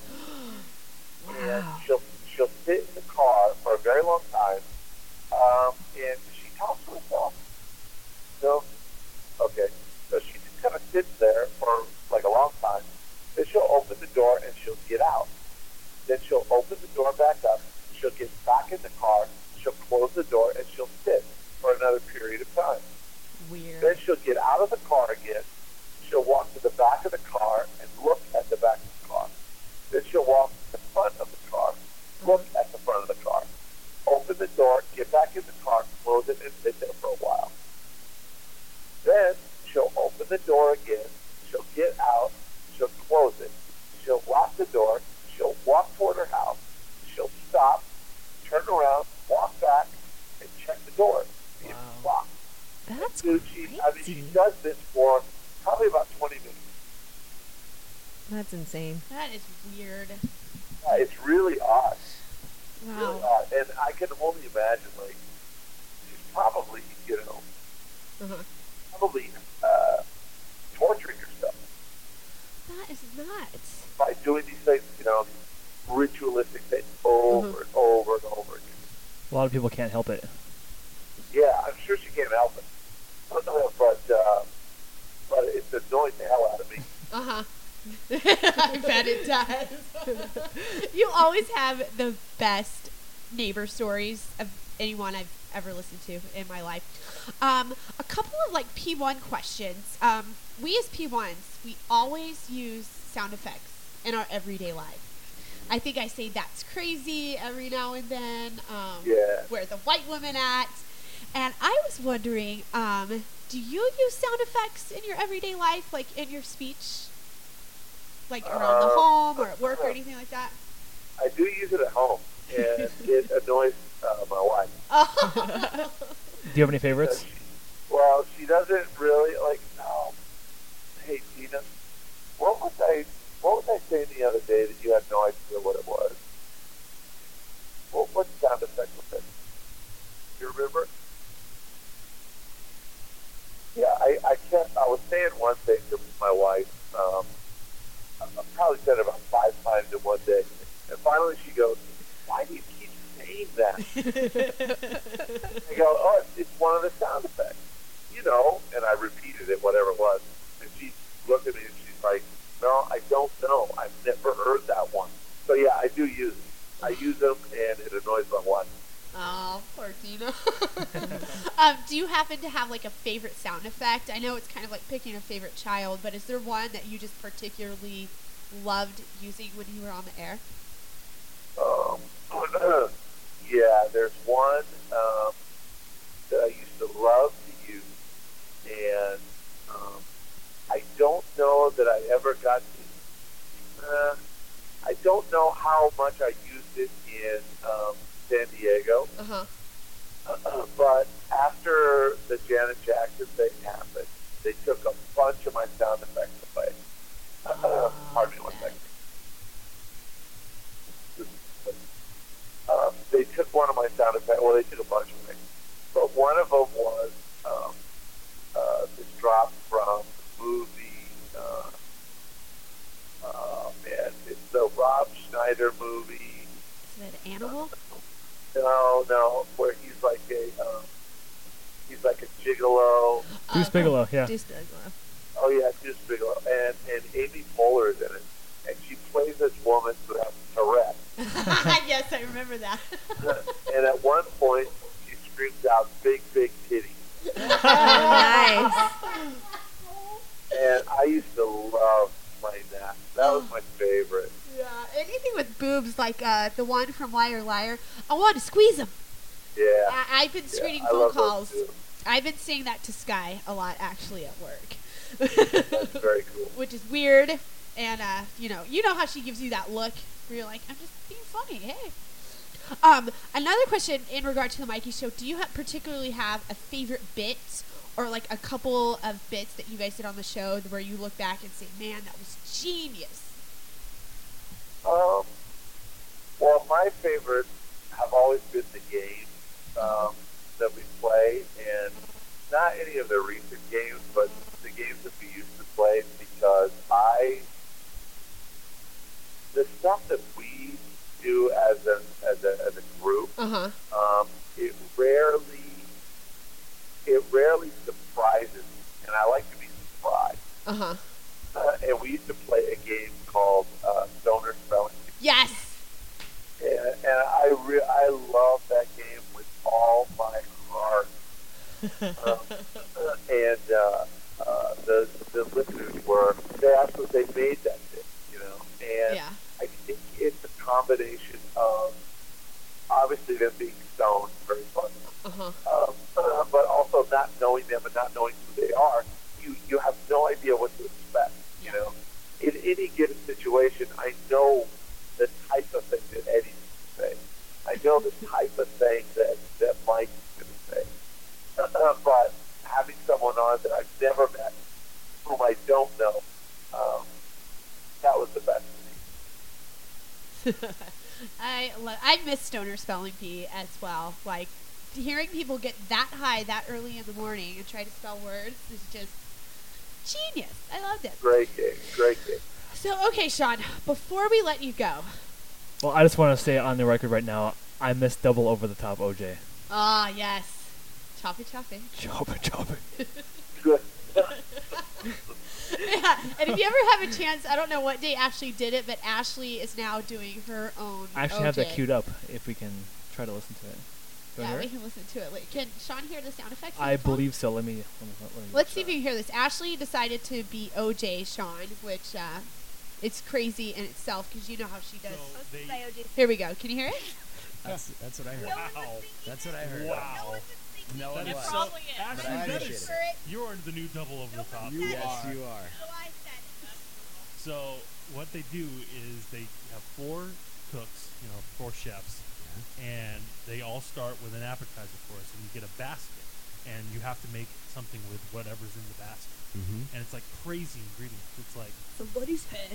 And Wow. she'll she'll sit in the car for a very long time. Um, and she talks to herself. So, okay. So she just kind of sits there for like a long time. Then she'll open the door and she'll get out. Then she'll open the door back up. She'll get back in the car. She'll close the door and she'll sit for another period of time. Weird. Then she'll get out of the car again. She'll walk to the back of the car and look at the back of the car. Then she'll walk to the front of the car, look at the front of the car, open the door, get back in the car, close it, and sit there for a while. Then she'll open the door again. She'll get out. She'll close it. She'll lock the door. She'll walk toward her house. She'll stop, turn around, walk back, and check the door. See if it's locked. That's Dude, she, I mean, she crazy. does this for probably about twenty minutes. That's insane. That is weird. Yeah, it's really odd. Really Wow. odd. And I can only imagine, like, she's probably, you know, Uh-huh. probably uh, torturing herself That is nuts. by doing these things, you know, these ritualistic things over Mhm. and over and over again. A lot of people can't help it. Yeah, I'm sure she can't help it. but, uh, but it's annoying the hell out of me. Uh-huh. I bet it does. You always have the best neighbor stories of anyone I've ever listened to in my life. Um, a couple of like P one questions. Um, we as P ones, we always use sound effects in our everyday life. I think I say "that's crazy" every now and then. Um, Yeah. Where the white woman at? And I was wondering, um, do you use sound effects in your everyday life, like in your speech? Like around the Uh, home or at work or anything like that? I do use it at home, and it annoys uh, my wife. Oh. Do you have any favorites? Well, she doesn't really like. No. Hey, Tina, what was I? What was I saying the other day that you had no idea what it was? What what sound effect was it? You remember? Yeah, I I kept. I was saying one thing to my wife. Um, I I probably said it about five times in one day, and finally she goes, "Why do you keep saying that?" I go, "Oh, it's, it's one of the sound effects, you know." And I repeated it, whatever it was, and she looked at me and she's like, "No, I don't know. I've never heard that one." So yeah, I do use them. I use them, and it annoys my wife. Oh, poor Tina. um, do you happen to have like a favorite sound effect? I know it's kind of like picking a favorite child, but is there one that you just particularly loved using when you were on the air? Um, yeah, there's one um, that I used to love to use, and um, I don't know that I ever got so much I used it in um, San Diego. Uh huh. Uh, but after the Janet Jackson thing happened, they took a bunch of my sound effects away. Uh, pardon me one second. Um, they took one of my sound effects. Well, they took a bunch away, but one of them was um, uh, this drop from the movie. Uh, oh man, it's the Rob Schneider movie. Is it Animal? No, no, where he's like a um, he's like a gigolo. Deuce Uh, Bigelow, yeah. Deuce Bigelow. Oh yeah, Deuce Bigelow, and and Amy Poehler is in it, and she plays this woman who has Tourette. Yes, I remember that. And at one point, she screams out, "Big, big titties." Nice. And I used to love playing that. That was my favorite. Yeah, anything with boobs, like uh, the one from Liar Liar, I want to squeeze them. Yeah. I- I've been screening yeah, I phone love those calls. too. I've been saying that to Sky a lot, actually, at work. That's very cool. Which is weird, and uh, you know, you know how she gives you that look where you're like, I'm just being funny, hey. Um, another question in regard to the Mikey Show: do you ha- particularly have a favorite bit, or like a couple of bits that you guys did on the show where you look back and say, "Man, that was genius"? Um, well, my favorites have always been the games um, that we play, and not any of the recent games, but the games that we used to play, because I, the stuff that we do as a as a as a group, Uh huh. um, it rarely it rarely surprises me, and I like to be surprised. Uh huh. Uh, and we used to play a game called uh, Stoner Spelling. Yes. And, and I re- I love that game with all my heart. um, uh, and uh, uh, the the listeners were they absolutely they made that thing, you know. And Yeah. I think it's a combination of obviously them being stoned, very fun, Uh huh. um, uh, but also not knowing them and not knowing who they are. You you have no idea what to expect. You know, in any given situation, I know the type of thing that Eddie's going to say. I know the type of thing that, that Mike is going to say. Uh, but having someone on that I've never met, whom I don't know, um, that was the best for me. I lo- I miss Stoner Spelling Bee as well. Like hearing people get that high that early in the morning and try to spell words is just genius. I loved it. Great game, great game. So okay, Sean, before we let you go, Well, I just want to say on the record right now, I miss double over the top O J. ah yes, choppy choppy. Chop it, chop it. Good. Yeah, and if you ever have a chance, I don't know what day Ashley did it, but Ashley is now doing her own. I actually O J. have that queued up if we can try to listen to it. Do you Yeah, wanna we hear it? can listen to it. Wait, can Sean hear the sound effects? on I the phone? believe so. Let me. Let me, let me Let's see if you can hear this. Ashley decided to be O J Sean, which uh, it's crazy in itself because you know how she does. Here we go. Can you hear it? That's, that's what I heard. Wow. That's what I heard. Wow. No one That is was. so. But Ashley, I that appreciate is, it. you're the new double over the top. You yes, you are. So what they do is they have four cooks, you know, four chefs, and they all start with an appetizer for us, and you get a basket, and you have to make something with whatever's in the basket, Mm-hmm. and it's like crazy ingredients. It's like Somebody's head.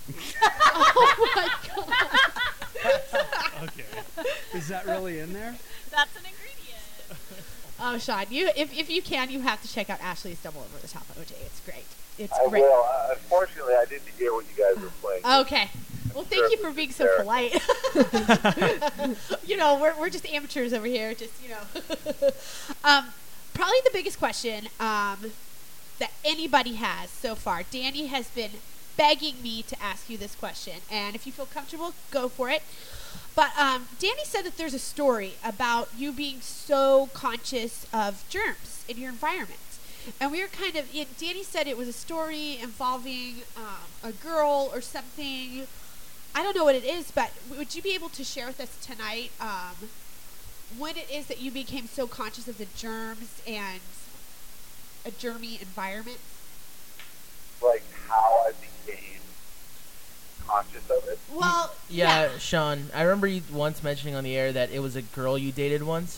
okay, Is that really in there? That's an ingredient. Oh, Sean, you if, if you can, you have to check out Ashley's Double Over the Top O J. It's great. It's I great. will. Uh, unfortunately, I didn't hear what you guys were playing. Okay. Well, thank you for being so polite. You know, we're we're just amateurs over here. Just you know. um, probably the biggest question um, that anybody has so far. Danny has been begging me to ask you this question, and if you feel comfortable, go for it. But um, Danny said that there's a story about you being so conscious of germs in your environment. And we were kind of, it, Danny said it was a story involving um, a girl or something. I don't know what it is, but would you be able to share with us tonight um, when it is that you became so conscious of the germs and a germy environment? Like how I became conscious of it. Well, Yeah, yeah. Sean, I remember you once mentioning on the air that it was a girl you dated once.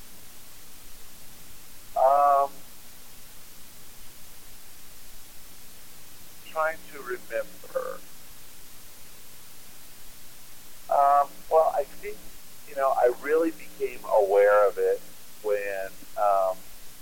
Um, trying to remember. Um, well, I think, you know, I really became aware of it when, um,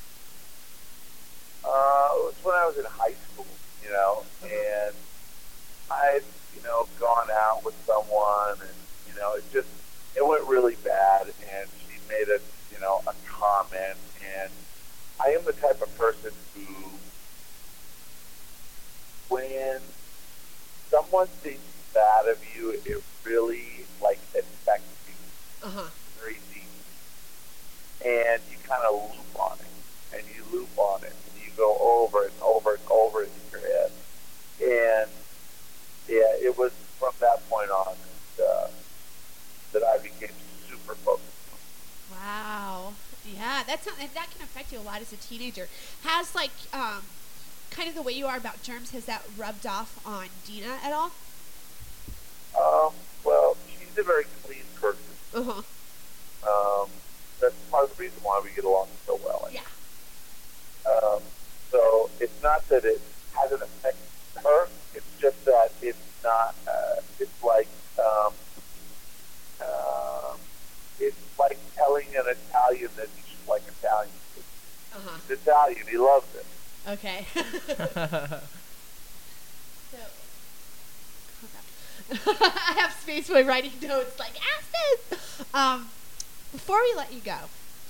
uh, it was when I was in high school, you know, and I'd, you know, gone out with someone and, you know, it just, it went really bad and she made a, you know, a comment, and I am the type of person who, when someone thinks bad of you, it really, like, affects you Uh huh. very deep. And you kind of loop on it, and you loop on it, and you go over and over and over in your head. And, yeah, it was from that point on that, uh, that I became super focused. Wow. Yeah, that's not, that can affect you a lot as a teenager. Has like um, kind of the way you are about germs, has that rubbed off on Dina at all? Um, well, she's a very clean person. Uh huh. Um, that's part of the reason why we get along so well. I Yeah. think. Um, so it's not that it hasn't affected her. It's just that it's not. Uh, it's like um, um, it's like telling an Italian that he should like Italian food. Uh huh. He's Italian. He loves it. Okay. So, I have space for writing notes like, ask this! Um, before we let you go,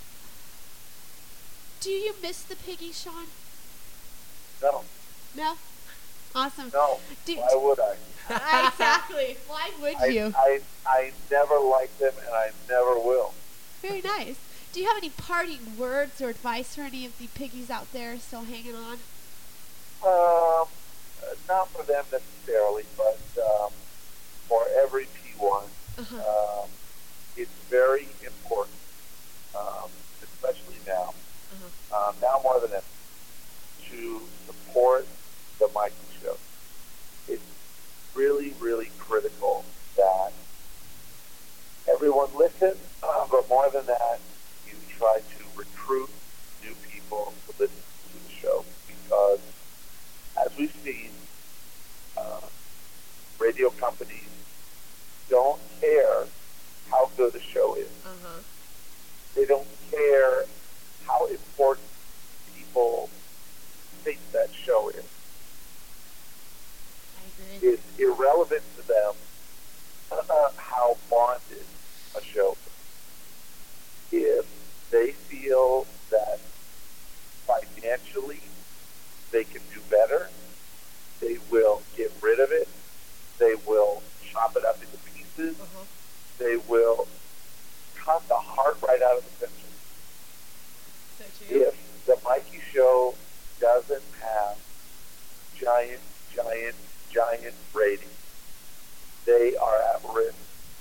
do you miss the piggy, Sean? No, No? Awesome. no. Do, Why would I? Uh, exactly. Why would I, you? I, I never liked them, and I never will. Very nice. Do you have any parting words or advice for any of the piggies out there still hanging on? Um, uh, not for them necessarily, but um, for every P one, Uh-huh. um, it's very important, um, especially now, Uh-huh. um, now more than ever, to support the Mikey Show. It's really, really critical that everyone listen, uh, but more than that, you try to recruit new people to listen to the show, because as we've seen, uh, radio companies don't care how good a show is. Uh-huh. They don't care how important people think that show is. I agree. It's irrelevant to them uh, how bonded a show is. If they feel that financially they can do better, they will get rid of it. They will chop it up into pieces. Uh-huh. They will cut the heart right out of the picture. So true. If the Mikey Show doesn't have giant, giant, giant ratings, they are at risk.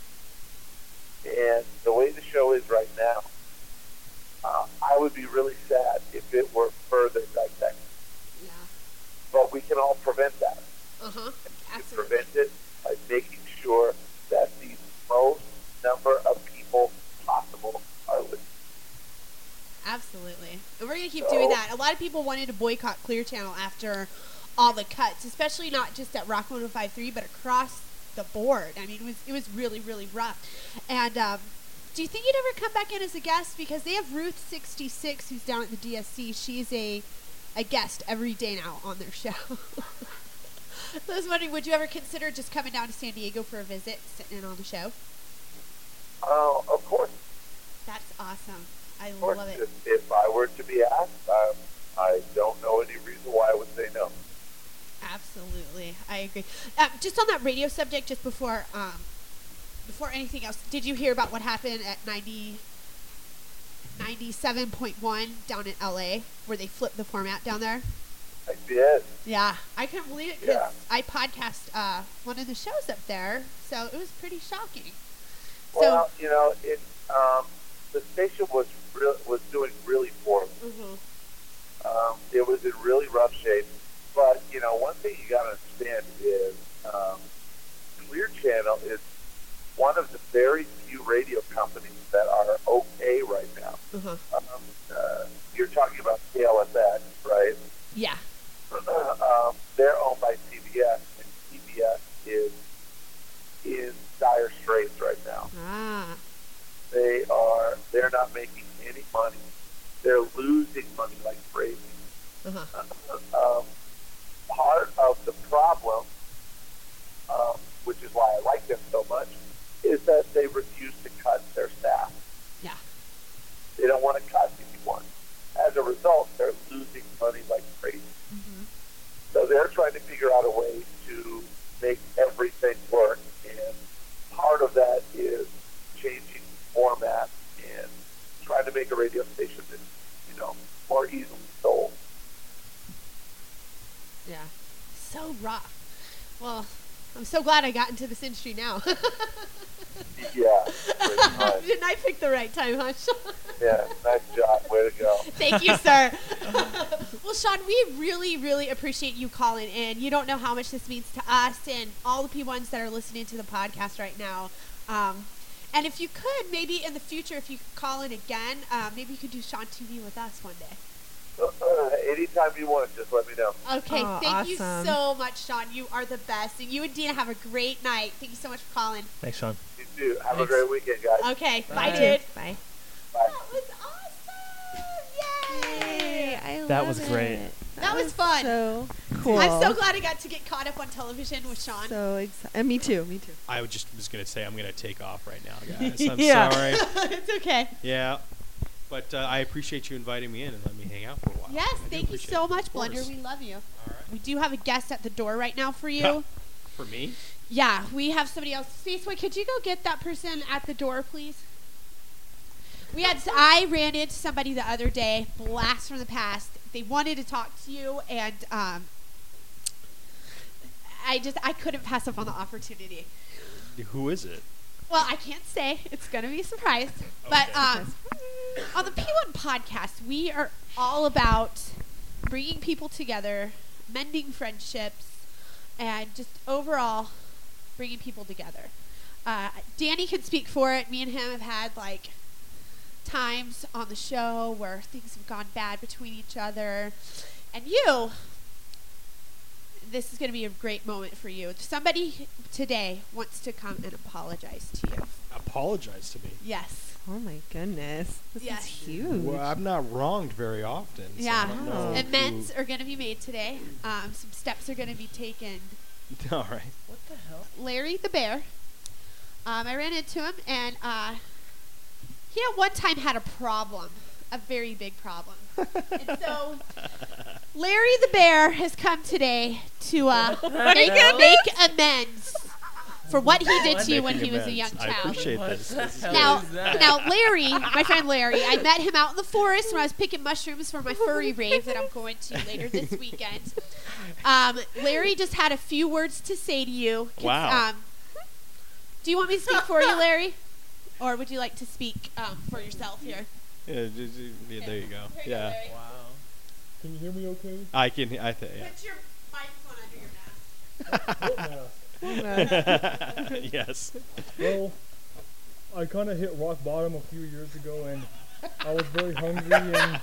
And the way the show is right now, uh, I would be really sad if it were further dissected. Yeah. But we can all prevent that. Uh-huh. We can Absolutely. prevent it by making sure that the most number of people possible are listening. Absolutely. And we're going to keep So- doing that. A lot of people wanted to boycott Clear Channel after all the cuts, especially not just at Rock one oh five point three, but across the board. I mean, it was it was really, really rough. And um, do you think you'd ever come back in as a guest? Because they have Ruth sixty-six, who's down at the D S C. She's a, a guest every day now on their show. So I was wondering, would you ever consider just coming down to San Diego for a visit, sitting in on the show? Uh, of course, That's awesome. I of course. love it. If, if I were to be asked, um, I don't know any reason why I would say no. Absolutely, I agree. Uh, just on that radio subject, just before um, before anything else, did you hear about what happened at ninety, ninety-seven point one down in L A, where they flipped the format down there? I did. Yeah, I couldn't believe it because Yeah. I podcast uh, one of the shows up there, so it was pretty shocking. Well, you know, it um, the station was real, was doing really poorly. So, mhm. Um, it was in really rough shape. But you know, one thing you got to understand is um, Clear Channel is one of the very few radio companies that are okay right now. Uh-huh. Um, uh, you're talking about K L S X, right? Yeah. um, they're owned by C B S, and C B S is in dire straits right now. Ah. They are they're not making any money. They're losing money like crazy. Uh-huh. Um, part of the problem, um, which is why I like them so much, is that they refuse to cut their staff. Yeah. They don't want to cut anyone. As a result, they're losing money like crazy. Mm-hmm. So they're trying to figure out a way to make everything work, and part of that is changing format and trying to make a radio station that's, you know, more easily sold. Yeah. So rough. Well, I'm so glad I got into this industry now. Yeah, pretty much. Didn't I pick the right time, huh, Sean? Yeah, nice job. Way to go. Thank you, sir. Well, Sean, we really, really appreciate you calling in. You don't know how much this means to us and all the people that are listening to the podcast right now. Um, and if you could, maybe in the future, if you could call in again, uh, maybe you could do Sean T V with us one day. Uh, anytime you want, just let me know. Okay, Oh, thank you awesome. so much, Sean. You are the best. And you and Dina have a great night. Thank you so much for calling. Thanks, Sean. You too. Have Thanks. a great weekend, guys. Okay, bye, Bye. dude. Bye. Bye. That was awesome! Yay! Yay, I That love was great. it. That was fun. So cool. I'm so glad I got to get caught up on television with Sean. So excited. And me too. Me too. I would just was gonna say I'm gonna take off right now, guys. I'm Yeah. sorry. It's okay. Yeah, but uh, I appreciate you inviting me in and let me hang out for a while. Yes, I do thank you appreciate so it. much, Of course. Blender. We love you. All right. We do have a guest at the door right now for you. For me? Yeah, we have somebody else. Spaceway, could you go get that person at the door, please? We had. I ran into somebody the other day, blast from the past. They wanted to talk to you, and um, I just I couldn't pass up on the opportunity. Who is it? Well, I can't say. It's going to be a surprise. But Okay. um, on the P one podcast, we are all about bringing people together, mending friendships, and just overall bringing people together. Uh, Danny can speak for it. Me and him have had, like, times on the show where things have gone bad between each other. And you, this is going to be a great moment for you. Somebody today wants to come and apologize to you. Apologize to me. Yes. Oh my goodness. This Yes. is huge. Well, I'm not wronged very often. So Yeah. I don't know Amends who- are going to be made today. Um, some steps are going to be taken. All right. What the hell? Larry the bear. Um, I ran into him, and uh, he at one time had a problem, a very big problem. And so Larry the bear has come today to uh, make, make amends for what he did to you when he was a young I child. appreciate What this. the This is hell? good. Now, is that? now Larry, my friend Larry, I met him out in the forest when I was picking mushrooms for my furry rave that I'm going to later this weekend. Um, Larry just had a few words to say to you. Can- Wow. Um, do you want me to speak for you, Larry? Or would you like to speak um, for yourself here? Yeah, j- j- yeah, there you go. Here you go, Yeah, Larry. Wow. Can you hear me okay? I can. I think. Put your microphone under your mask. Yeah. yes. Well, I kind of hit rock bottom a few years ago, and I was very hungry, and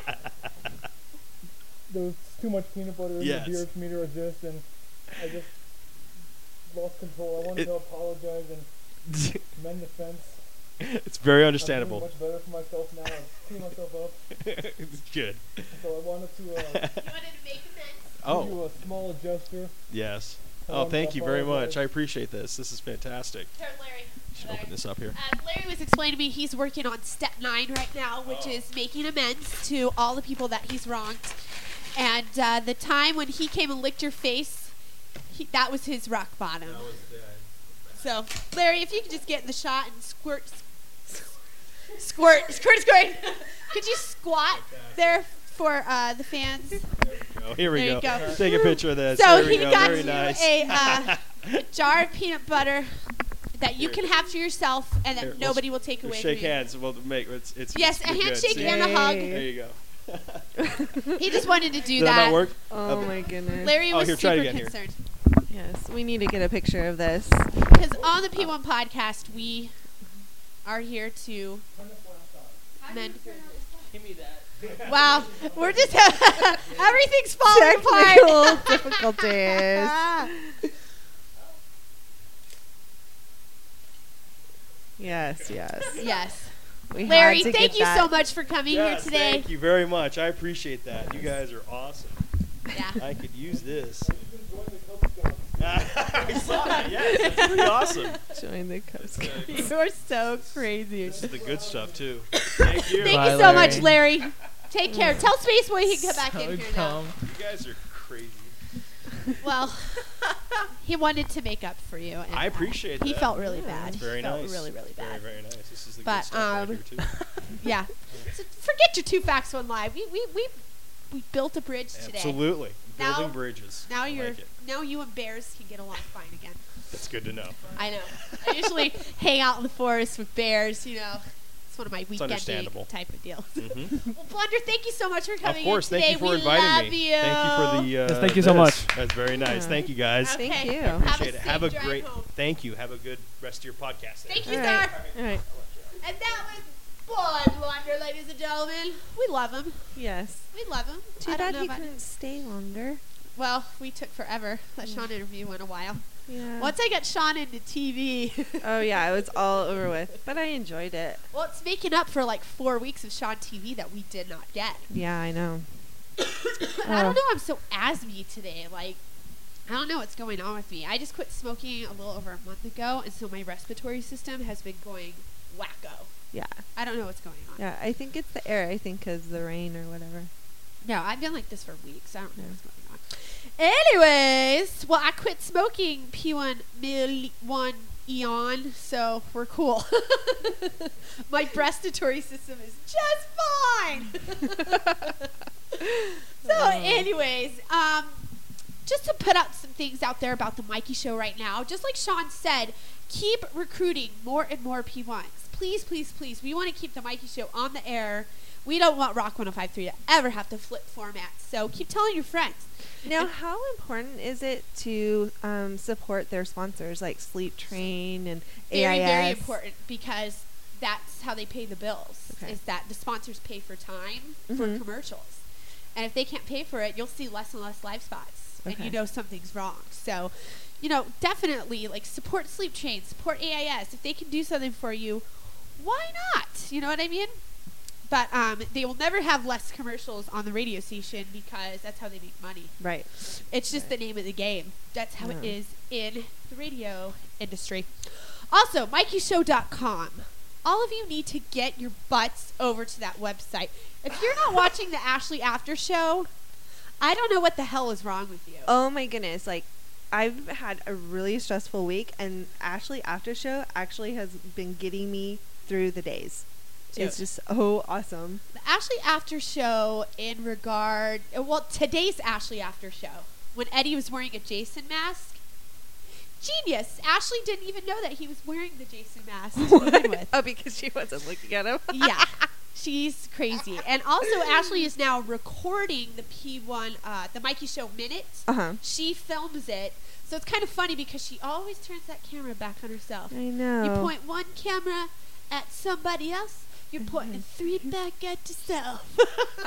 there was too much peanut butter in Yes. the beer for me to resist, and I just lost control. I wanted It- to apologize and mend the fence. It's very I'm understandable. doing much better for myself now. I clean myself up, It's good. so I wanted to uh, You wanted to make amends? Oh, give you a small gesture. yes. I Oh, wanted thank to you very much. apologize. I appreciate this. This is fantastic. Here, Larry. Should Larry. open this up here. Uh, Larry was explaining to me he's working on step nine right now, which Oh. is making amends to all the people that he's wronged. And uh, the time when he came and licked your face, he, that was his rock bottom. So, Larry, if you could just get in the shot and squirt, squirt, squirt, squirt. Could you squat there for uh, the fans? Oh, here we There go. you go. Take a picture of this. So there we he go. got Very you nice. a, uh, a jar of peanut butter that you Here. can have for yourself, and that Here, we'll nobody sh- will take we'll away shake from you. hands. We'll make it's it's. Yes, it's a good. handshake See? and a hug. There you go. He just wanted to do Did that that. not work? Oh my goodness. Larry Oh, was here, try it super again here. concerned. Yes, we need to get a picture of this. Because on the P one podcast, we are here to mend. Give me that. Wow, we're just everything's falling Technical apart. difficulties. Yes, yes. Yes, We had Larry, to thank get you that. so much for coming Yes, here today. thank you very much. I appreciate that. You guys are awesome. Yeah. I could use this. I saw that. Yes, that's pretty awesome. Join the Cub Scouts. You are so crazy. This is the good stuff too. Thank you. Thank Bye, you so much, Larry. Larry. Take care. Tell Space Boy he can come back So in here now. dumb. You guys are crazy. Well, he wanted to make up for you. And I appreciate He that. felt really bad. That's very he felt nice. really, really bad. Very, very nice. This is the But, good stuff um, right here too. Yeah. So forget your two facts, one lie. We we we we built a bridge today. Absolutely. Building Now- bridges. Now I you're like it. now you and bears can get along fine again. That's good to know. I know. I usually hang out in the forest with bears. You know, it's one of my weekend understandable. type of deals. hmm Well, Blunder, thank you so much for coming Of course. in today. Thank you for we inviting love me. You. Thank you for the. Uh, Yes, thank you so this. much. That's very nice. Yeah. Thank you guys. Okay. Thank you. Have a Appreciate it. Have a safe drive great. home. Thank you. Have a good rest of your podcast. there. Thank you, All right. sir. All right. And that was Boy Blunder, ladies and gentlemen. We love him. Yes. We love him. Too I don't bad know he about couldn't stay longer. Well, we took forever. That Sean interview went a while. Yeah. Once I got Sean into T V, Oh yeah, it was all over with, but I enjoyed it. well, it's making up for like four weeks of Sean T V that we did not get. Yeah, I know. And I don't know. I'm so asthmy today. Like, I don't know what's going on with me. I just quit smoking a little over a month ago, and so my respiratory system has been going wacko. Yeah. I don't know what's going on. Yeah, I think it's the air. I think 'cause the rain or whatever. No, I've been like this for weeks. I don't know what's going on. Anyways, well, I quit smoking P one mil one eon, so we're cool. My respiratory system is just fine. So, anyways, um, just to put out some things out there about the Mikey Show right now, just like Sean said, keep recruiting more and more P ones. Please, please, please. We want to keep the Mikey Show on the air. We don't want Rock one oh five point three to ever have to flip formats. So keep telling your friends. Now, And- how important is it to um, support their sponsors like Sleep Train and Very, A I S? very important because that's how they pay the bills. Okay. Is that the sponsors pay for time for Mhm. commercials, and if they can't pay for it, you'll see less and less live spots, and you Okay. know something's wrong. So, you know, definitely like support Sleep Train, support A I S. If they can do something for you, why not? You know what I mean? But um, they will never have less commercials on the radio station because that's how they make money. Right. It's just the name of the game. That's how it Yeah. is in the radio industry. Also, mikey show dot com. All of you need to get your butts over to that website. If you're not watching the Ashley After Show, I don't know what the hell is wrong with you. Oh my goodness! Like, I've had a really stressful week, and Ashley After Show actually has been getting me through the days. It's Dude. just so awesome. The Ashley After Show in regard, uh, well, today's Ashley After Show, when Eddie was wearing a Jason mask. Genius. Ashley didn't even know that he was wearing the Jason mask to begin with. Oh, because she wasn't looking at him. Yeah, she's crazy. And also, Ashley is now recording the P one, uh, the Mikey Show minutes. Uh huh. She films it, so it's kind of funny because she always turns that camera back on herself. I know. You point one camera at somebody else, you're pointing three back at yourself.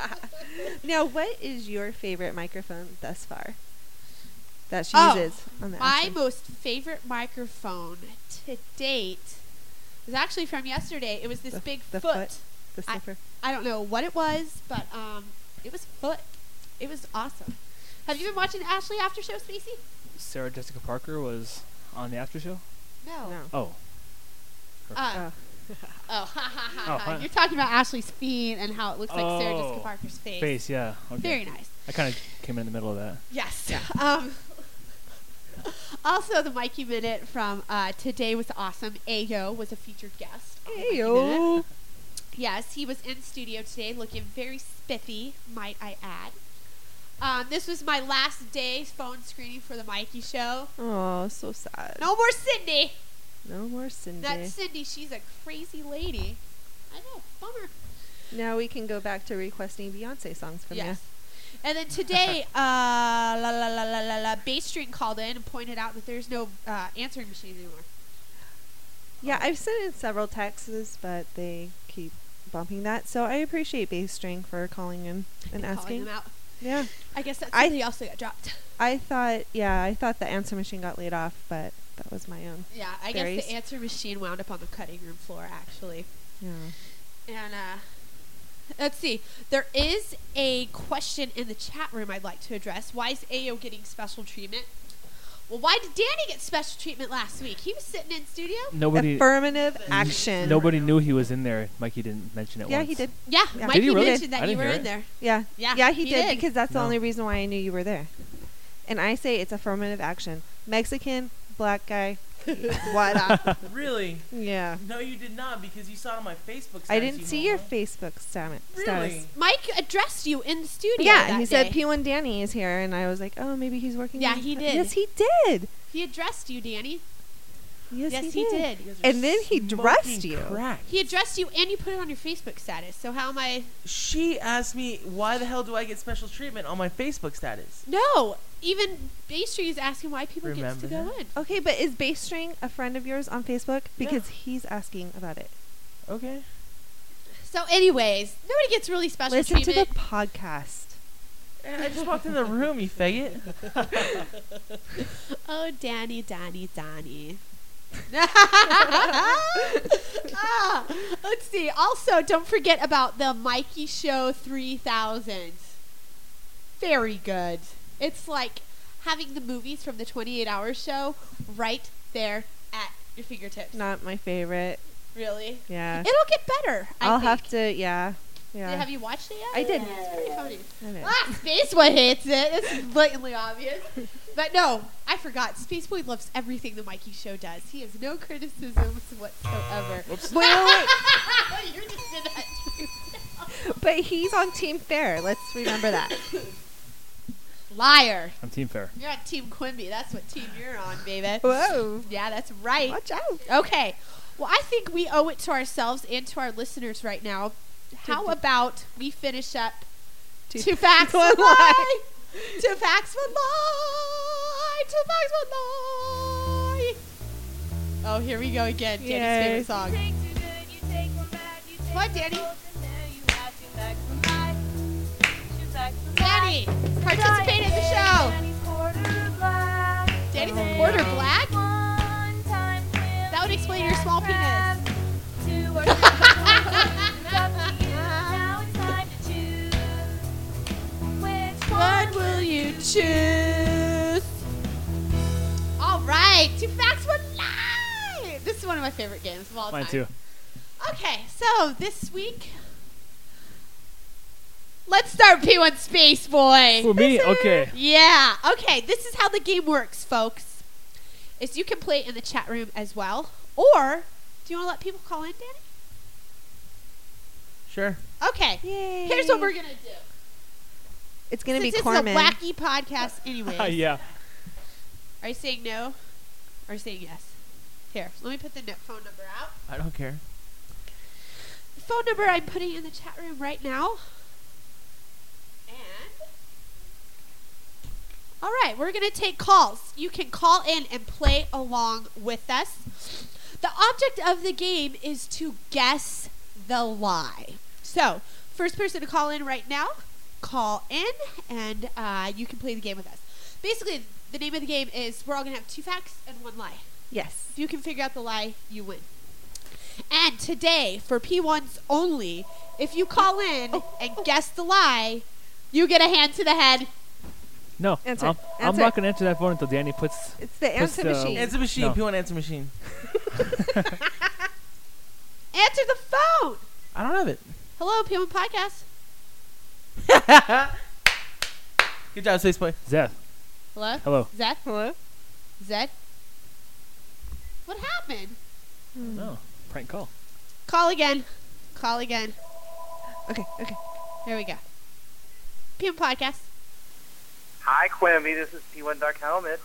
Now, what is your favorite microphone thus far that she Oh, uses on the My Ashley? most favorite microphone to date was actually from yesterday. It was this The- big the foot. foot? The I- sniffer. I don't know what it was, but um, it was foot. It was awesome. Have you been watching the Ashley After Show, Spacey? Sarah Jessica Parker was on the after show. No. No. Oh, Uh, Oh. oh, ha ha ha Oh, ha. huh. You're talking about Ashley's feet and how it looks like Sarah Oh. Jessica Parker's face. face, yeah. Okay. Very nice. I kind of came in the middle of that. Yes. Um, also, the Mikey Minute from uh, Today was awesome. Ayo was a featured guest. on the Mikey Minute. Ayo. Yes, he was in studio today looking very spiffy, might I add. Um, this was my last day phone screening for the Mikey Show. Oh, so sad. No more Cindy. No more Cindy. That's Cindy. She's a crazy lady. I know. Bummer. Now we can go back to requesting Beyonce songs from Yes. And then today, uh, la la la la la la, Bassstring called in and pointed out that there's no uh, answering machine anymore. Yeah, I've sent in several texts, but they keep bumping that. So I appreciate Bassstring for calling in and And calling asking. them out. Yeah, I guess that's I- something also got dropped. I thought, yeah, I thought the answer machine got laid off, but that was my own. Yeah, I Theories. guess the answer machine wound up on the cutting room floor, actually. Yeah. And uh, let's see. There is a question in the chat room I'd like to address. Why is Ayo getting special treatment? Well, why did Danny get special treatment last week? He was sitting in studio. Nobody, Affirmative action. nobody knew he was in there. Mikey didn't mention it Yeah, once. he did. Yeah, Yeah. Mikey Did he really? mentioned I that you didn't were hear in it. there. Yeah. Yeah, Yeah, he, he did, did. because that's the No. only reason why I knew you were there. And I say it's affirmative action. Mexican, black guy, what up? Really? Yeah. No, you did not because you saw it on my Facebook. I status, didn't you see your homo. Facebook stam- Really? status. Mike addressed you in the studio. Yeah, that he said day. P one Danny is here, and I was like, oh, maybe he's working. Yeah, on- he did. Yes, he did. He addressed you, Danny. Yes, Yes, he, he did. did. You guys are And then he smoking dressed you. crack. He addressed you, and you put it on your Facebook status. So how am I? She asked me, why the hell do I get special treatment on my Facebook status? No, even Bassstream is asking why people get Remember to go that? in. Okay, but is Bassstring a friend of yours on Facebook? Because he's asking about it. Okay. So, anyways, nobody gets really special Listen to treatment. the podcast. Eh, I just walked in the room, you faggot. Oh, Danny, Danny, Danny. ah, let's see. Also, don't forget about the Mikey Show three thousand. Very good. It's like having the movies from the twenty-eight hour show right there at your fingertips. Not my favorite. Really? Yeah. It'll get better. I I'll think. have to, yeah. Yeah. Have you watched it yet? I did. It's pretty funny. I did. Ah, Spaceboy hates it. It's blatantly obvious. But no, I forgot. Spaceboy loves everything the Mikey Show does. He has no criticisms whatsoever. Wait, wait, wait. You're just in that too. But he's on Team Fair. Let's remember that. Liar. I'm Team Fair. You're on Team Quimby. That's what team you're on, baby. Whoa. Yeah, that's right. Watch out. Okay. Well, I think we owe it to ourselves and to our listeners right now. How about we finish up Two- two facts, one one lie. Two facts, one lie. Two facts, one lie. Oh, here we go again. Danny's Yay. favorite song. Take two good, you take one bad, you take What, them Danny? both, and there you have two facts, one lie. Two facts, one Danny, lie. participate in the show. Danny's quarter black. Danny's a quarter black? One time That would explain your small penis. Two or three. It's up to you. Now it's time to choose. Which What will you choose? All right, two facts, one lie. This is one of my favorite games of all Mine time. too. Okay, so this week, let's start P one Space Boy. For me, okay. Yeah. Okay, this is how the game works, folks. Is you can play it in the chat room as well, or do you want to let people call in, Danny? Sure. Okay. Yay. Here's what we're gonna do. It's going to Since be this Corman. is a wacky podcast, anyways. yeah. Are you saying no, or are you saying yes? Here, let me put the no- phone number out. I don't care. The phone number I'm putting in the chat room right now. And all right, we're gonna take calls. You can call in and play along with us. The object of the game is to guess the lie. So, first person to call in right now, call in, and uh, you can play the game with us. Basically, the name of the game is we're all gonna have two facts and one lie. Yes. If you can figure out the lie, you win. And today, for P ones only, if you call in and guess the lie, you get a hand to the head. No, Answer. I'm, I'm Answer. not gonna answer that phone until Danny puts. It's the Puts answer the- machine. Answer machine. No. P one answer machine. Answer the phone. I don't have it. Hello, P one Podcast. Good job, Space Boy. Zeth. Hello? Hello. Zed? Hello? Zed? What happened? No. Prank call. Call again. Call again. Okay, okay. Here we go. P one Podcast. Hi, Quimby. This is P one Dark Helmet.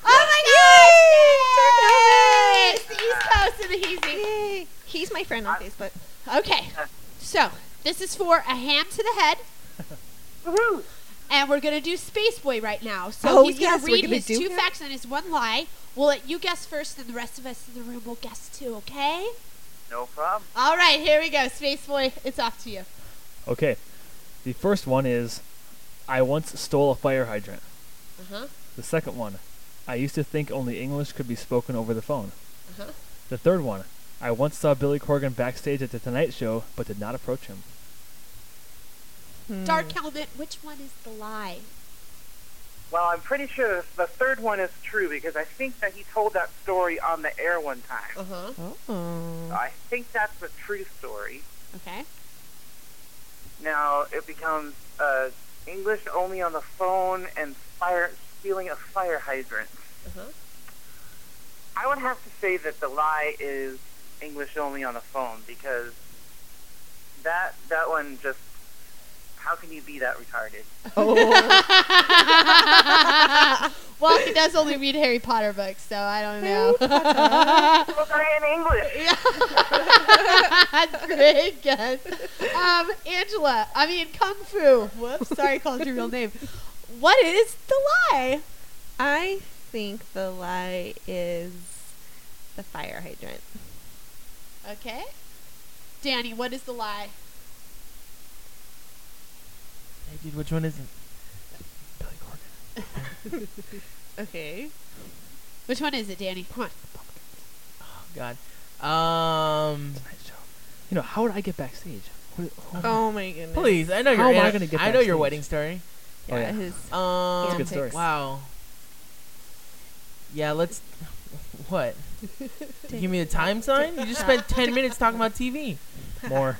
Oh my gosh! It's the East Coast and the Heezy. Yay. He's my friend on Facebook. Okay, so this is for a hand to the head. And we're going to do Space Boy right now. So Oh, he's yes, going we're to read gonna his do two him? facts and his one lie. We'll let you guess first, and the rest of us in the room will guess too, okay? No problem. All right, here we go. Space Boy, it's off to you. Okay. The first one is, I once stole a fire hydrant. Uh-huh. The second one, I used to think only English could be spoken over the phone. Uh-huh. The third one, I once saw Billy Corgan backstage at The Tonight Show, but did not approach him. Hmm. Dark Helmet, which one is the lie? Well, I'm pretty sure the third one is true because I think that he told that story on the air one time. Uh-huh. Oh. I think that's the true story. Okay. Now it becomes uh, English only on the phone and fire stealing a fire hydrant. Uh-huh. I would have to say that the lie is English only on the phone because that that one just how can you be that retarded? Well, he does only read Harry Potter books, so I don't know. Look, I in English. That's great guess. Um, Angela, I mean Kung Fu. Whoops, sorry, I called your real name. What is the lie? I think the lie is the fire hydrant. Okay. Danny, what is the lie? Hey, dude, which one is it? Billy Corgan. Okay. Which one is it, Danny? Come on. Oh, God. Um, Tonight Show. You know, how would I get backstage? What, what- Oh my goodness. please, I know your How am I ana- gonna get I know your backstage? wedding story. Oh, yeah. his Um, That's a good story. Wow. Yeah, let's. What? Give me the time sign? You just spent ten minutes talking about T V. More.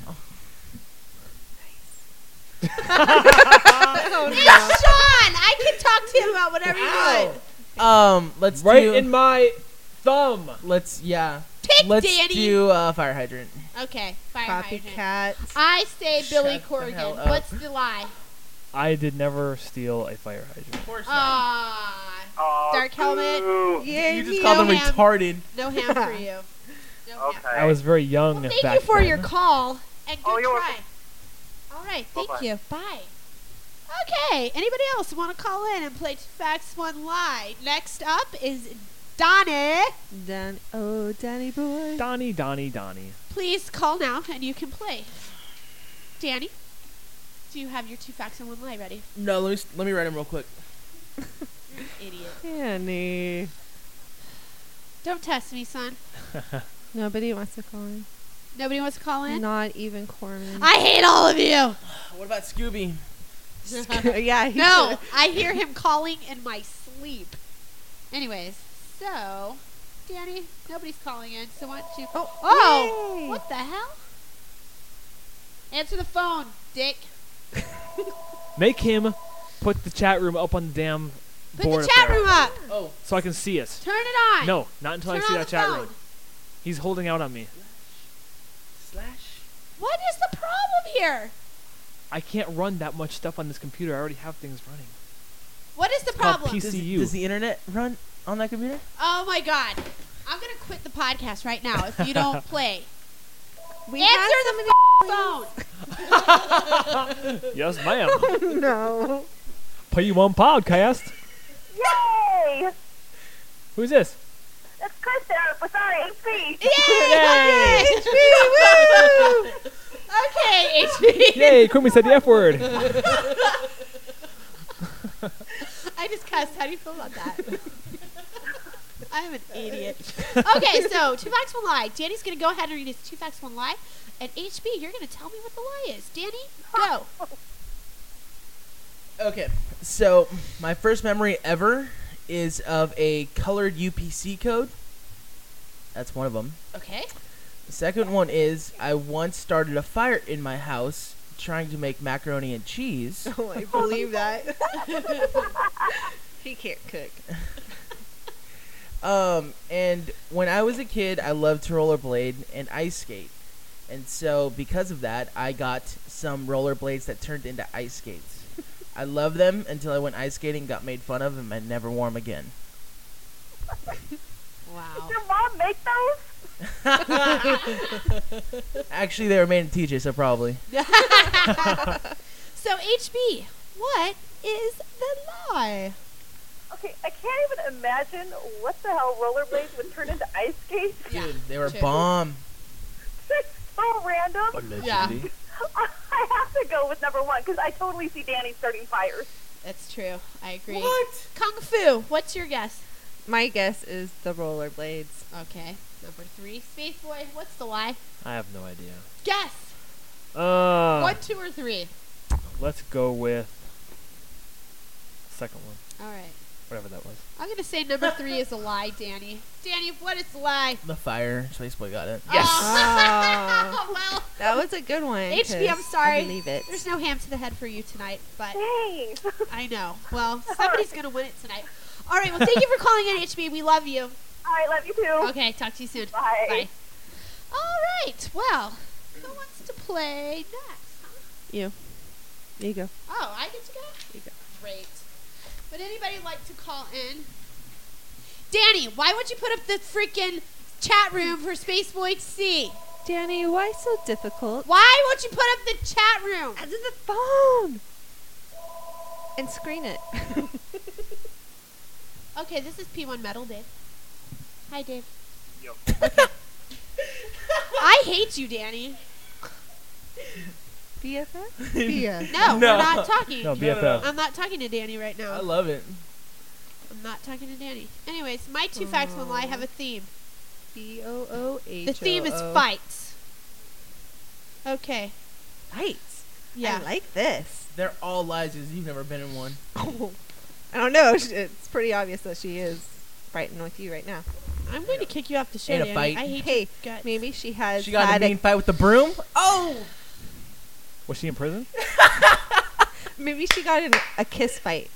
Oh, It's Sean! I can talk to him about whatever you want. Um, let's Right do. in my thumb. let's yeah. Pick Let's Danny. do uh, fire hydrant. Okay, fire hydrant. Copycat. I say Billy Shut the hell Corgan. up. What's the lie? I did never steal a fire hydrant. Of course Ah, Aw, Dark Helmet. boo. Yeah, You just no called them ham. retarded. No ham for you. No Okay. ham. I was very young Well, thank back you for then. your call and good Oh, you're try. All right, thank Bye-bye. you. Bye. Okay, anybody else want to call in and play two facts, one lie? Next up is Donnie. Dan- oh, Danny boy. Donnie, Donnie, Donnie. Please call now and you can play. Danny, do you have your two facts and one lie ready? No, let me s- let me write them real quick. Idiot. Danny. Don't test me, son. Nobody wants to call in. Nobody wants to call in? Not even Corman. I hate all of you. What about Scooby? yeah. He No, should. I hear him calling in my sleep. Anyways, so, Danny, nobody's calling in, so why don't you... Oh, Oh! yay. What the hell? Answer the phone, dick. Make him put the chat room up on the damn Put board the up chat there room up. Oh, so I can see it. Turn it on. No, not until Turn I see on that the chat phone. room. He's holding out on me. slash. What is the problem here? I can't run that much stuff on this computer. I already have things running. What is the It's called problem? P Does, C U. does the internet run on that computer? Oh my god. I'm going to quit the podcast right now if you don't play. We Answer had the phone. Yes, ma'am. somebody- No. P one podcast. Yay! Who's this? That's Krista with our H P. Yay! H P, woo! Okay, H P. Yay, Quimmy said the F word. I just cussed. How do you feel about that? I'm an idiot. Okay, so two facts, one lie. Danny's going to go ahead and read his two facts, one lie. And H B, you're going to tell me what the lie is. Danny, go. Okay, so my first memory ever is of a colored U P C code. That's one of them. Okay. The second one is I once started a fire in my house trying to make macaroni and cheese. Oh, I believe that. He can't cook. Um, and when I was a kid, I loved to rollerblade and ice skate. And so because of that, I got some rollerblades that turned into ice skates. I loved them until I went ice skating, got made fun of, and I never wore them again. Wow. Did your mom make those? Actually, they were made in T J, so probably. So, H B, what is the lie? Okay, I can't even imagine what the hell rollerblades would turn into ice skates. Dude, they were True. bomb. It's so random. Yeah. I have to go with number one because I totally see Danny starting fires. That's true. I agree. What? Kung Fu, what's your guess? My guess is the rollerblades. Okay. Number three. Space Boy, what's the lie? I have no idea. Guess. Uh, One, two, or three. let's go with second one, All right. whatever that was. I'm going to say number three is a lie, Danny. Danny, what is the lie? The fire. Space Boy got it. Yes. Oh. well, That was a good one. H B, I'm 'cause sorry. I believe it. There's no ham to the head for you tonight, but Dang. I know. Well, somebody's going to win it tonight. All right. Well, thank you for calling in, H B. We love you. I love you too. Okay. Talk to you soon. Bye. Bye. All right. Well, who wants to play next? Huh? You. There you go. Oh, I get to go? You go. Great. Would anybody like to call in? Danny, why would you put up the freaking chat room for Space Boy to see? Danny, why so difficult? Why won't you put up the chat room? Answer the phone. And screen it. Okay, this is P one Metal, Dave. Hi, Dave. Yep. Okay. I hate you, Danny. B F F? B F F. No, No. we're not talking. No, B F F. I'm not talking to Danny right I now. love it. I'm not talking to Danny. Anyways, my two facts, one lie have a theme. B O O H. The theme is fights. Okay. Fights. Yeah. I like this. They're all lies because you've never been in one. Oh. I don't know. sh- It's pretty obvious that she is fighting with you right now. I'm going to kick you off the show, Ain't a Danny. fight. I hate Hey, your guts. maybe she has She got in had a mean fight with the broom. Oh! Was she in prison? maybe she got in a kiss fight.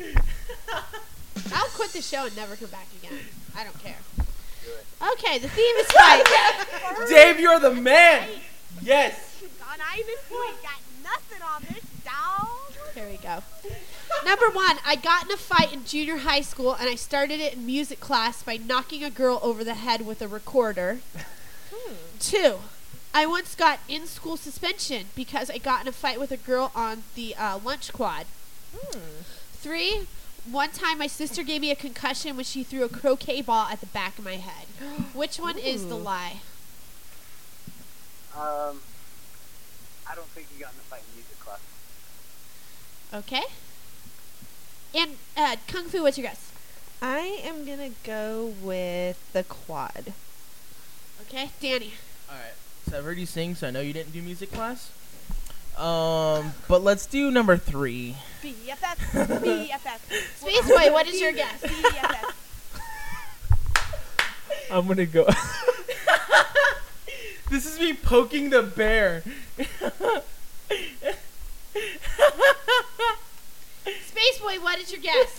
I'll quit the show and never come back again. I don't care. Okay, the theme is fight. Dave, you're the man. Yes. On Ivan Point, got nothing on this dog. There we go. Number one, I got in a fight in junior high school, and I started it in music class by knocking a girl over the head with a recorder. Two, I once got in-school suspension because I got in a fight with a girl on the uh, lunch quad. Three, one time my sister gave me a concussion when she threw a croquet ball at the back of my head. Which one is the Ooh. lie? Um, I don't think you got in a fight in music class. Okay. And uh, Kung Fu, what's your guess? I am going to go with the quad. Okay, Danny. Alright. So I've heard you sing, so I know you didn't do music class. Um, but let's do number three. B F F. B F F. Space Boy, what is your guess? B F F. I'm gonna go. This is me poking the bear. Space Boy, what is your guess?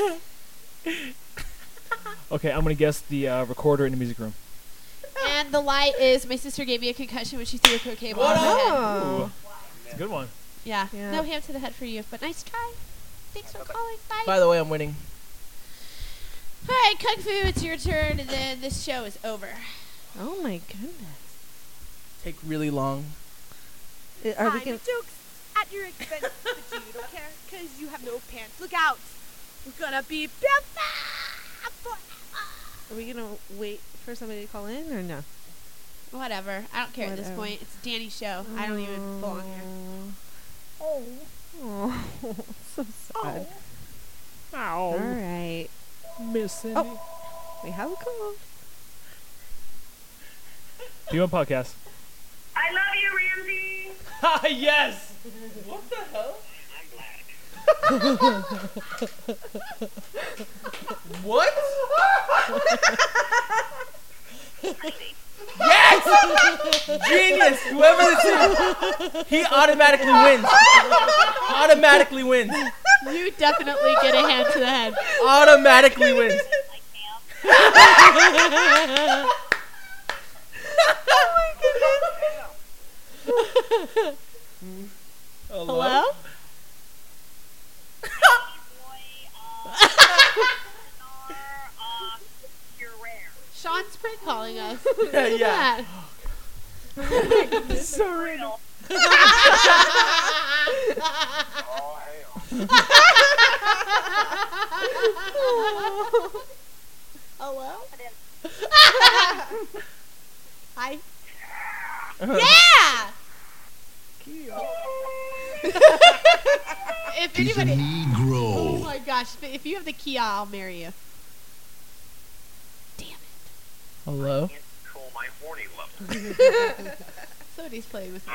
Okay, I'm gonna guess the uh, recorder in the music room. And the lie is my sister gave me a concussion when she threw a croquet ball What at my head. Oh. Ooh, it's a good one. Yeah. Yeah. No hand to the head for you, but nice try. Thanks for calling. Bye. By the way, I'm winning. All right, Kung Fu, it's your turn, and then this show is over. Oh my goodness. Take really long. Uh, Are we I'm going jokes at your expense, but you don't care because you have no pants. Look out. We're gonna be B F F forever. Are we gonna wait for somebody to call in or no? Whatever. I don't care at this Whatever. point. It's Danny's show. I don't even belong here. Oh, oh, so sad. Ow. All right, Miss Cindy. Oh. we have a call. P one podcast. I love you, Ramsey. Ah, yes! What the hell? What? Yes! Genius! Whoever this is, he automatically wins. Automatically wins. You definitely get a hand to the head. Automatically wins. Hello? Sean's prank calling us. Yeah, yeah. That? So real. Oh, hell. If He's a anybody, Negro. oh my gosh, if- if you have the key, I'll marry you. Hello. Control my horny level. Somebody's playing with me.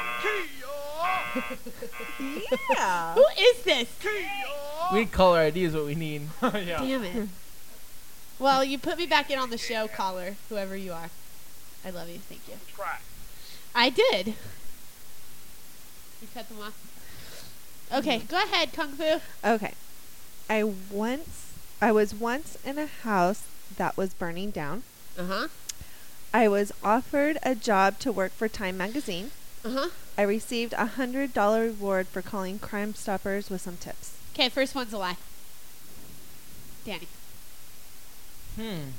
Yeah. Who is this? We need caller I D is what we need. yeah. Damn it. Well, you put me back in on the show, caller, whoever you are. I love you. Thank you. Try. I did. You cut them off. Okay, go ahead, Kung Fu. Okay. I once I was once in a house that was burning down. Uh-huh. I was offered a job to work for Time magazine. Uh-huh. I received a hundred dollar reward for calling Crime Stoppers with some tips. Okay, first one's a lie. Danny. Hmm.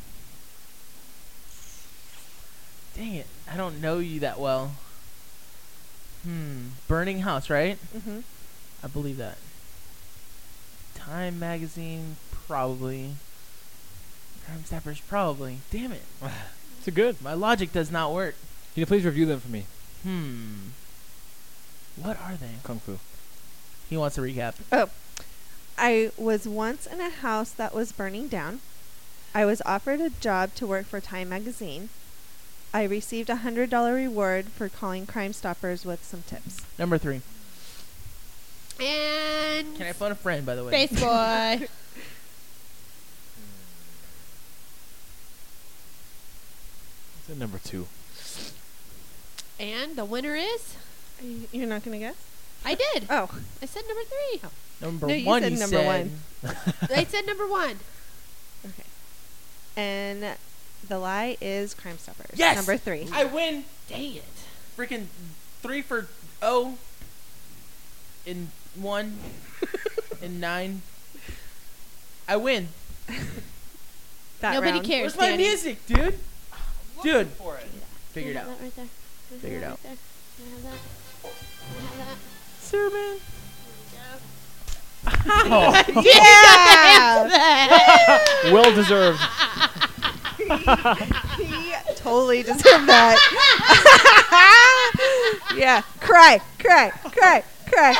Dang it. I don't know you that well. Hmm. Burning house, right? Mm-hmm. I believe that. Time magazine, probably. Crime Stoppers, probably. Damn it. It's a good. My logic does not work. Can you please review them for me, Hmm. What are they? Kung Fu? He wants a recap. Oh. I was once in a house that was burning down. I was offered a job to work for Time magazine. I received a hundred dollar reward for calling Crime Stoppers with some tips. Number three. And Can I phone a friend, by the way? Space Boy. It's at number two. And the winner is? Are you, you're not gonna guess? I did. Oh. I said number three. Number No, you one, said you number said. one. I said number one. Okay. And the lie is Crime Stoppers. Yes! Number three. I win. Dang it. Freaking three for O. In one. In nine. I win. That Nobody round. cares, Where's my Danny. music, dude? Dude. For it. Figure it Can I out. have that right there? Can I Figure it have out. that right there? Can I have that? Can I have that? Sermon. Yeah! Well deserved. He totally deserved that. Yeah. Cry, cry, cry, cry.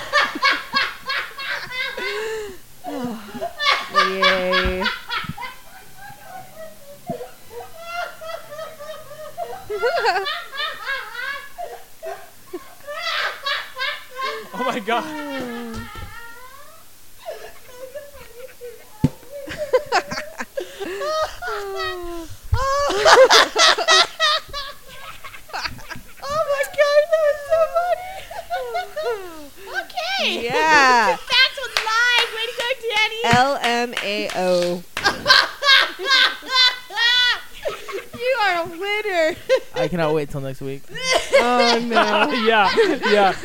Oh, yay. Oh my god. Oh my god, that was so funny. Okay. Yeah. That was live. Way to go, Danny. L M A O. You are a winner. I cannot wait till next week. Oh no. yeah, yeah.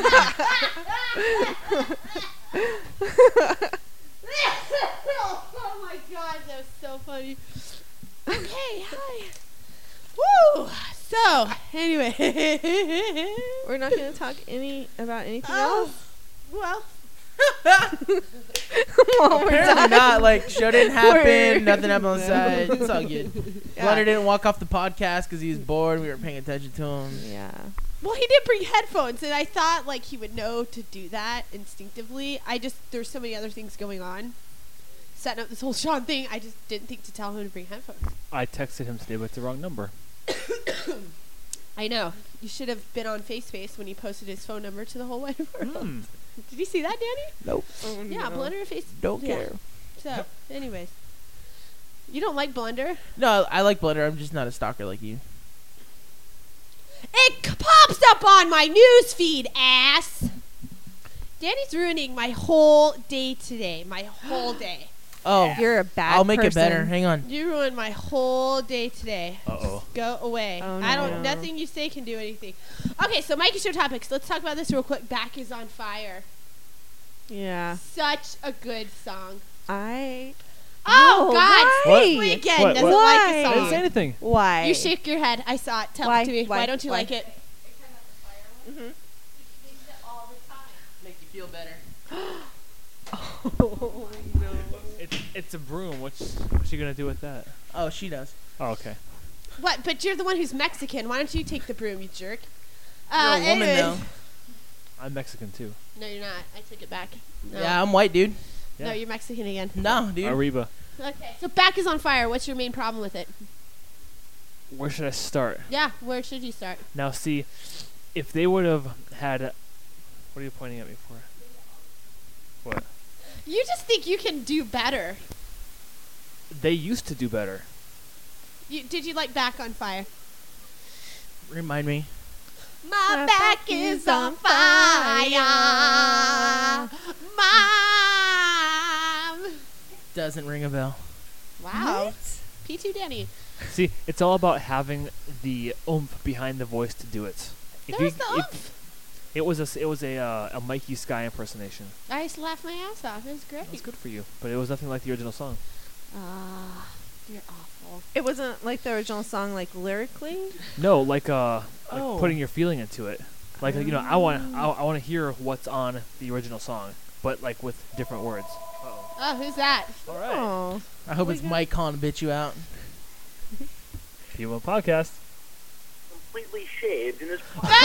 Oh my god, that was so funny. Okay, hi. Woo! So, anyway. We're not going to talk any about anything Oh, else. well. Well, we're Apparently done. not. Like, show didn't happen. We're- Nothing happened on the No. side. It's all good. Yeah. Blunder didn't walk off the podcast because he was bored. We weren't paying attention to him. Yeah. Well, he did bring headphones, and I thought like he would know to do that instinctively. I just there's so many other things going on, setting up this whole Sean thing. I just didn't think to tell him to bring headphones. I texted him today with the wrong number. I know. You should have been on FaceFace when he posted his phone number to the whole wide world. Hmm. Did you see that, Danny? Nope. Oh, Yeah, no. Blunder face. Don't yeah. care. So, anyways, you don't like Blunder? No, I like Blunder. I'm just not a stalker like you. It c- pops up on my news feed, ass. Danny's ruining my whole day today. My whole day. Oh, You're a bad I'll make it person. better. Hang on. You ruined my whole day today. Uh-oh. Just go away. Oh, I don't. no. Nothing you say can do anything. Okay, so Mikey Show topics. Let's talk about this real quick. Back is on fire. Yeah. Such a good song. I. Oh No, God! why? Steve Weekend What? doesn't What? like Why? a I song. didn't say anything. Why? You shake your head. I saw it. Tell Why? it to me. Why, Why? don't you Why? like it? Mm-hmm. Make you feel better. Oh no. It's it's a broom. What's what's she gonna do with that? Oh, she does. Oh, okay. What? But you're the one who's Mexican. Why don't you take the broom, you jerk? You're Uh, a woman, anyways. though. I'm Mexican too. No, you're not. I took it back. No. Yeah, I'm white, dude. No, Yeah. you're Mexican again. No, dude. Arriba. Okay, so back is on fire. What's your main problem with it? Where should I start? Yeah, where should you start? Now, see, if they would have had, what are you pointing at me for? What? You just think you can do better. They used to do better. You, did you like Back on Fire? Remind me. My, My back, back is is on on fire. Mom. Doesn't ring a bell. Wow. P two Danny. See, it's all about having the oomph behind the voice to do it. If That was the if- oomph. It was a s- it was a uh, a Mikey Sky impersonation. I used to laugh my ass off. It was great. It was good for you, but it was nothing like the original song. Ah, you're awful. It wasn't like the original song, like lyrically. No, like uh, like Oh. putting your feeling into it. Like uh, you know, I want I, I want to hear what's on the original song, but like with different words. Uh-oh. Oh, who's that? All right. Oh, I hope We it's got- Mike calling to bitch you out. P one podcast. Completely shaved in his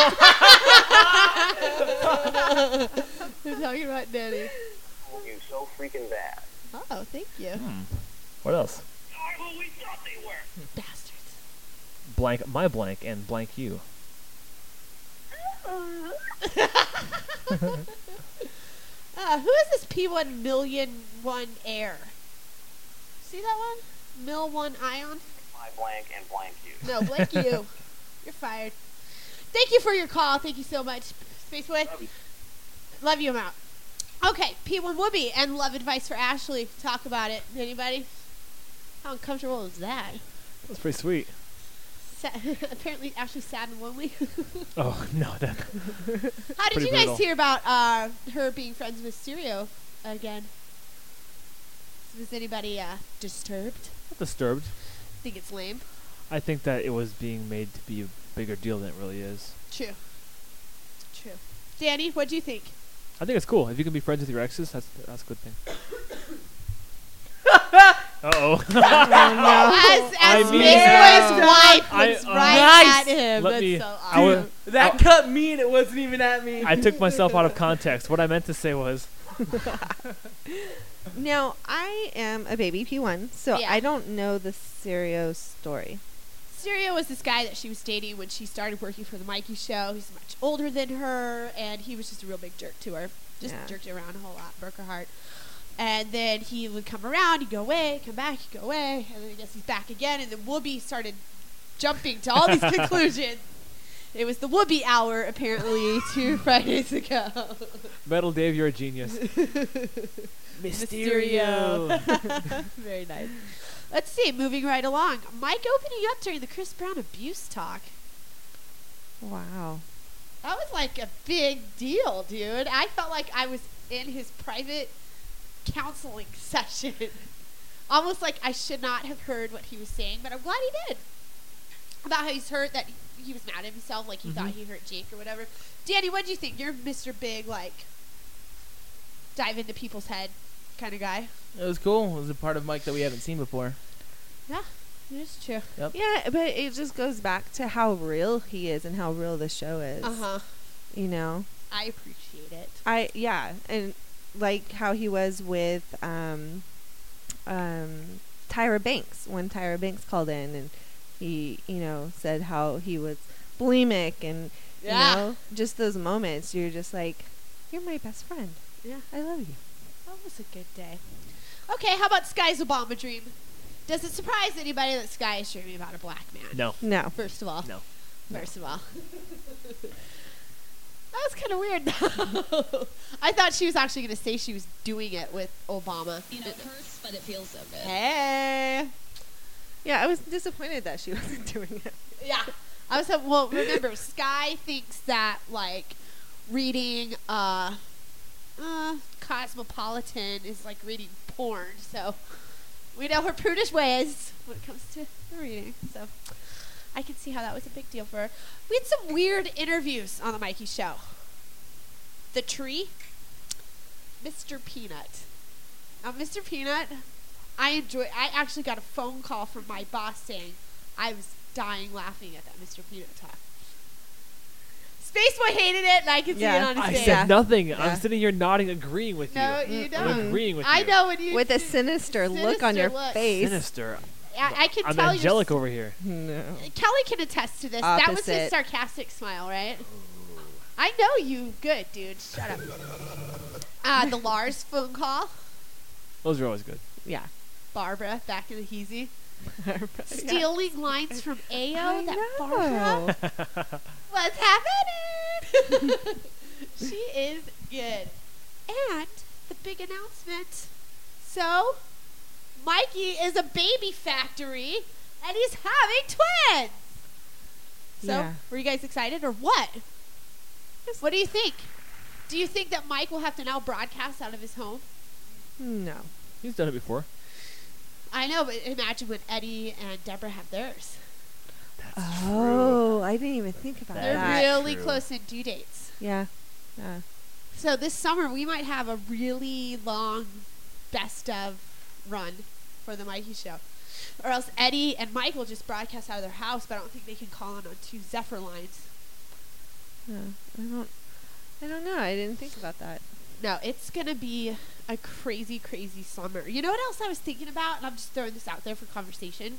We're talking about Danny. you so freaking bad. Oh, thank you. Hmm. What else? Bastards. Blank my blank and blank you. Uh, who is this P one million one air? See that one? Mill one ion? My blank and blank you. No, blank you. You're fired. Thank you for your call. Thank you so much, Spaceboy. Love you. Love you, amount. Okay, P one Whoopi and love advice for Ashley. Talk about it. Anybody? How uncomfortable is that? That's pretty sweet. Sa- Apparently, Ashley's sad and lonely. Oh no, that. How did Pretty you guys brutal. hear about uh, her being friends with Syrio again? Was anybody uh, disturbed? Not disturbed. Think it's lame? I think that it was being made to be a bigger deal than it really is. True. True. Danny, what do you think? I think it's cool. If you can be friends with your exes, that's that's a good thing. Uh-oh. As, as I mean- Spaceboy's wife I- looks uh, right Nice. at him. Let That's me- so I wa- awesome. That cut me and it wasn't even at me. I took myself out of context. What I meant to say was, now I am a baby P one, so Yeah. I don't know the Sirio story. Syrio was this guy that she was dating when she started working for the Mikey show. He's much older than her, and he was just a real big jerk to her. Just Yeah. jerked her around a whole lot, broke her heart. And then he would come around, he'd go away, come back, he'd go away, and then I guess he's back again. And then Whoopi started jumping to all these conclusions. It was the Whoopi hour, apparently, two Fridays ago. Metal Dave, you're a genius. Mysterio. Very nice. Let's see, moving right along. Mike opening up during the Chris Brown abuse talk. Wow. That was like a big deal, dude. I felt like I was in his private counseling session. Almost like I should not have heard what he was saying, but I'm glad he did. About how he's hurt, that he was mad at himself, like he thought he hurt Jake or whatever. Danny, what do you think? You're Mister Big, like, dive into people's head kind of guy. It was cool. It was a part of Mike that we haven't seen before. Yeah, it is true. Yeah, but it just goes back to how real he is and how real the show is. Uh huh. You know, I appreciate it. I yeah, and like how he was with um, um, Tyra Banks when Tyra Banks called in and he, you know, said how he was bulimic and Yeah. you know, just those moments you're just like, you're my best friend. Yeah. I love you. That was a good day. Okay, how about Sky's Obama dream? Does it surprise anybody that Sky is dreaming about a black man? No. No. First of all. No. First of all. That was kind of weird, though. I thought she was actually going to say she was doing it with Obama. You know, it hurts, but it feels so good. Hey. Yeah, I was disappointed that she wasn't doing it. Yeah. I was, well, remember, Sky thinks that, like, reading, uh, uh, Cosmopolitan is like reading porn, so we know her prudish ways when it comes to the reading, so I can see how that was a big deal for her. We had some weird interviews on the Mikey show. The Tree, Mister Peanut. Now, Mister Peanut, I enjoy. I actually got a phone call from my boss saying I was dying laughing at that Mister Peanut talk. Spaceboy hated it, and I can see Yeah. it on his I face. said nothing. Yeah. I'm sitting here nodding, agreeing with No, you. you I'm don't. agreeing with I you. know when you With a do- sinister, look on sinister your look. face. Sinister. I, I can I'm tell angelic you're. over here. No. Kelly can attest to this. That was his Opposite. sarcastic smile, right? I know you. Good, dude. Shut up. Uh, the Lars phone call. Those are always good. Yeah. Barbara back in the Heezy. Stealing Stealing lines from A O. I That know. Barbara. What's happening? She is good. And the big announcement. So, Mikey is a baby factory, and he's having twins. So, Yeah. were you guys excited or what? What do you think? Do you think that Mike will have to now broadcast out of his home? No. He's done it before. I know, but imagine when Eddie and Deborah have theirs. Oh, I didn't even think about They're that. really true. close in due dates. Yeah. Yeah. So this summer we might have a really long best of run for the Mikey Show. Or else Eddie and Mike will just broadcast out of their house, but I don't think they can call in on two Zephyr lines. Yeah. I don't. I don't know. I didn't think about that. No, it's going to be a crazy, crazy summer. You know what else I was thinking about? And I'm just throwing this out there for conversation.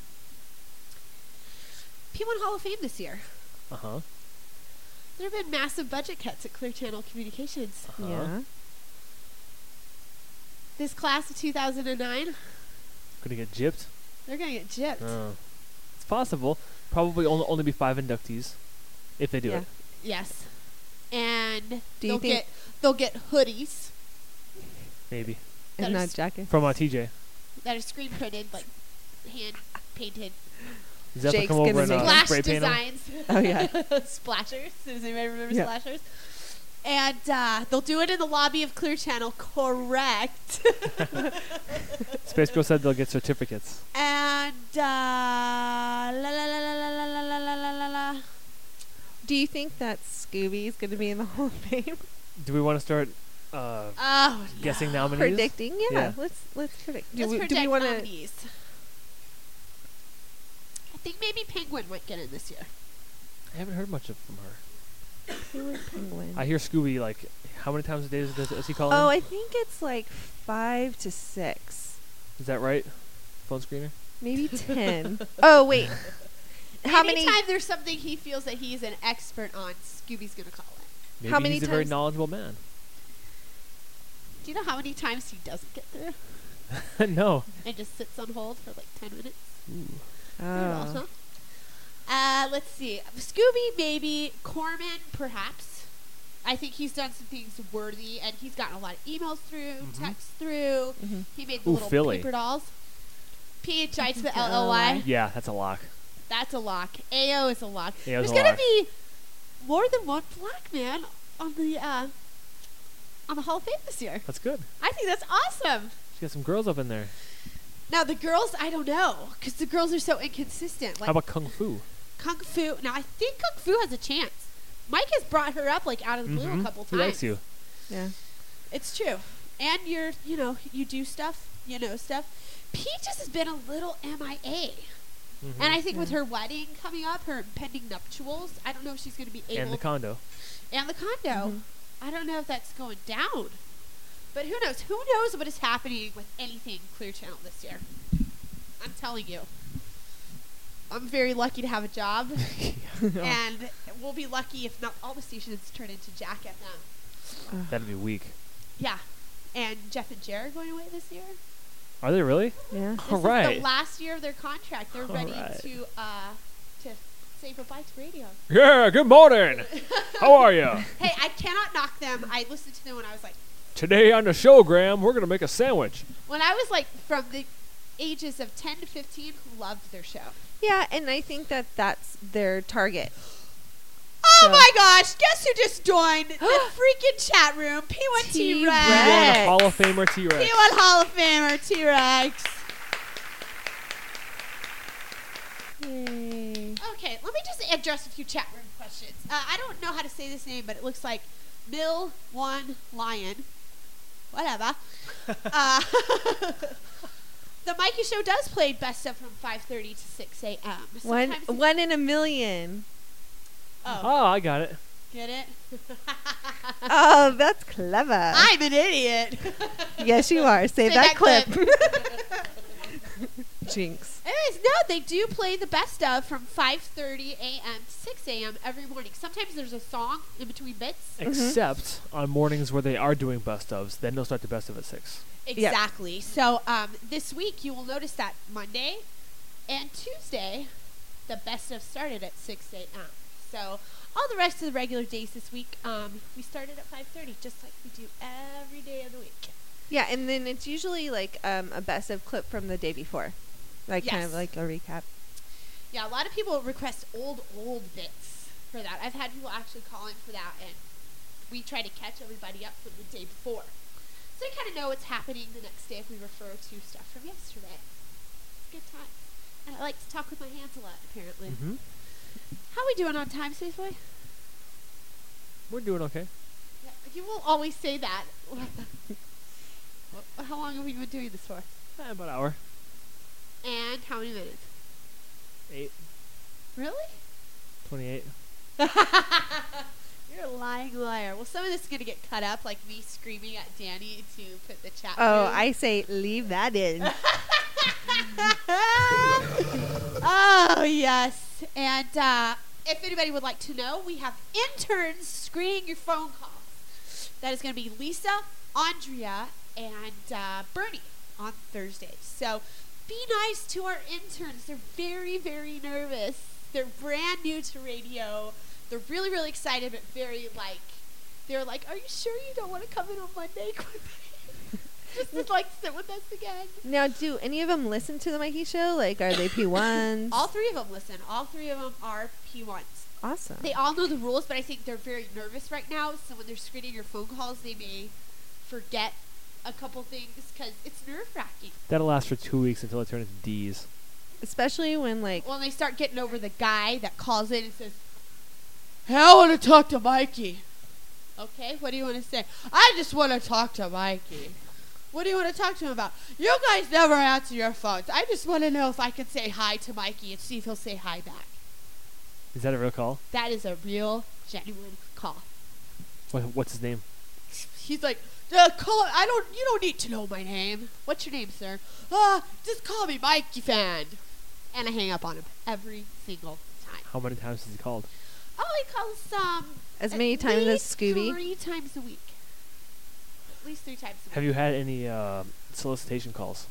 P one Hall of Fame this year. Uh huh. There have been massive budget cuts at Clear Channel Communications. Uh-huh. Yeah. This class of two thousand nine, Gonna get gypped. they're going to get gypped. Oh. It's possible. Probably only only be five inductees, if they do Yeah. it. Yes. And Do they'll you think get they'll get hoodies Maybe that and are not s- jacket? from uh, T J. that are screen printed, like hand painted Zephyr Jake's come over gonna and uh, make- splash spray paint 'em? designs. Oh, yeah. Splashers. Does anybody remember Yeah. splashers? And uh, they'll do it in the lobby of Clear Channel, correct? Space Girl said they'll get certificates. And uh, la la la la la la la la la la la. Do you think that Scooby's going to be in the Hall of Fame? Do we want to start uh, Oh, guessing no. nominees? Predicting? Yeah. Yeah. Let's let's predict. Do Let's we, predict do we want to? nominees. I think maybe Penguin might get in this year. I haven't heard much of from her. Penguin. I hear Scooby like how many times a day does, does he call Oh, in? I think it's like five to six, Is that right? Phone screener. maybe ten. Oh wait, how many? Anytime there's something he feels that he's an expert on, Scooby's gonna call it. Maybe How many he's a very times- knowledgeable man. Do you know how many times he doesn't get through No. and just sits on hold for like ten minutes? Ooh. Very well, Oh. huh? Uh, let's see. Scooby, maybe. Corman, perhaps. I think he's done some things worthy, and he's gotten a lot of emails through, Mhm. texts through. Mhm. He made the Ooh, little Philly. paper dolls. P H I to the The L L Y. Yeah, that's a lock. That's a lock. A O is a lock. A O's There's a gonna lock. be more than one black man on the uh, on the Hall of Fame this year. That's good. I think that's awesome. She got some girls up in there. Now the girls, I don't know, because the girls are so inconsistent. Like How about Kung Fu? Kung Fu. Now I think Kung Fu has a chance. Mike has brought her up like out of the blue Mhm. a couple He times. likes you. Yeah. It's true. And you're, you know, you do stuff, you know stuff. Peaches has been a little M I A. Mhm. And I think with Yeah. her wedding coming up, her impending nuptials, I don't know if she's going to be able And the condo. and the condo. Mhm. I don't know if that's going down. But who knows? Who knows what is happening with anything Clear Channel this year? I'm telling you. I'm very lucky to have a job. And we'll be lucky if not all the stations turn into Jack F M. That'd be weak. Yeah. And Jeff and Jer are going away this year. Are they really? Yeah. This All is right. the last year of their contract. They're All ready right. to uh to say goodbye to radio. Yeah, good morning. How are you? Hey, I cannot knock them. I listened to them when I was like Today on the showgram, we're going to make a sandwich. when I was like from the ages of ten to fifteen, loved their show. Yeah, and I think that that's their target. Oh So- my gosh, guess who just joined the freaking chat room? P one T-Rex. You want T-Rex. a Hall of Famer P T-Rex. one Hall of Famer T-Rex. Yay. Okay, let me just address a few chat room questions. Uh, I don't know how to say this name, but it looks like Mill One Lion. Whatever. uh, the Mikey Show does play best stuff from five thirty to six a.m. One Sometimes- one in a million. Oh, Oh, I got it. Get it? Oh, that's clever. I'm an idiot. Yes, you are. Save, Save that, that clip. Jinx. Anyways, no, they do play the best of from five thirty a.m. to six a.m. every morning. Sometimes there's a song in between bits. Except on mornings where they are doing best ofs, then they'll start the best of at six. Exactly. So um, this week you will notice that Monday and Tuesday, the best of started at six a.m. So all the rest of the regular days this week, um, we started at five thirty, just like we do every day of the week. Yeah, and then it's usually like um, a best of clip from the day before. Like kind of Yes. like a recap. Yeah, a lot of people request old, old bits for that. I've had people actually call in for that, and we try to catch everybody up from the day before. So you kind of know what's happening the next day if we refer to stuff from yesterday. Good time. And I like to talk with my hands a lot, apparently. Mm-hmm. How we doing on time, Space Boy? We're doing okay. Yeah, you will always say that. How long have we been doing this for? Eh, about an hour. And how many minutes? Eight. Really? Twenty-eight. You're a lying liar. Well, some of this is going to get cut up, like me screaming at Danny to put the chat Oh, room. I say leave that in. Oh, yes. And uh, if anybody would like to know, we have interns screening your phone calls. That is going to be Lisa, Andrea, and uh, Bernie on Thursday. So be nice to our interns. They're very, very nervous. They're brand new to radio. They're really, really excited, but very like, they're like, are you sure you don't want to come in on Monday? Just to like sit with us again. Now, do any of them listen to the Mikey Show? Like, are they P ones? All three of them listen. All three of them are P ones. Awesome. They all know the rules, but I think they're very nervous right now. So when they're screening your phone calls, they may forget a couple things because it's nerve-wracking. That'll last for two weeks until it turns into D's. Especially when, like... When they start getting over the guy that calls in and says, hey, I want to talk to Mikey. Okay, what do you want to say? I just want to talk to Mikey. What do you want to talk to him about? You guys never answer your phones. I just want to know if I can say hi to Mikey and see if he'll say hi back. Is that a real call? That is a real, genuine call. What, what's his name? He's like, uh, call. I don't. You don't need to know my name. What's your name, sir? Uh, just call me Mikey Fan. And I hang up on him every single time. How many times has he called? Oh, he calls um As at many times as least Scooby? Three times a week. At least three times a week. Have you had any uh, solicitation calls?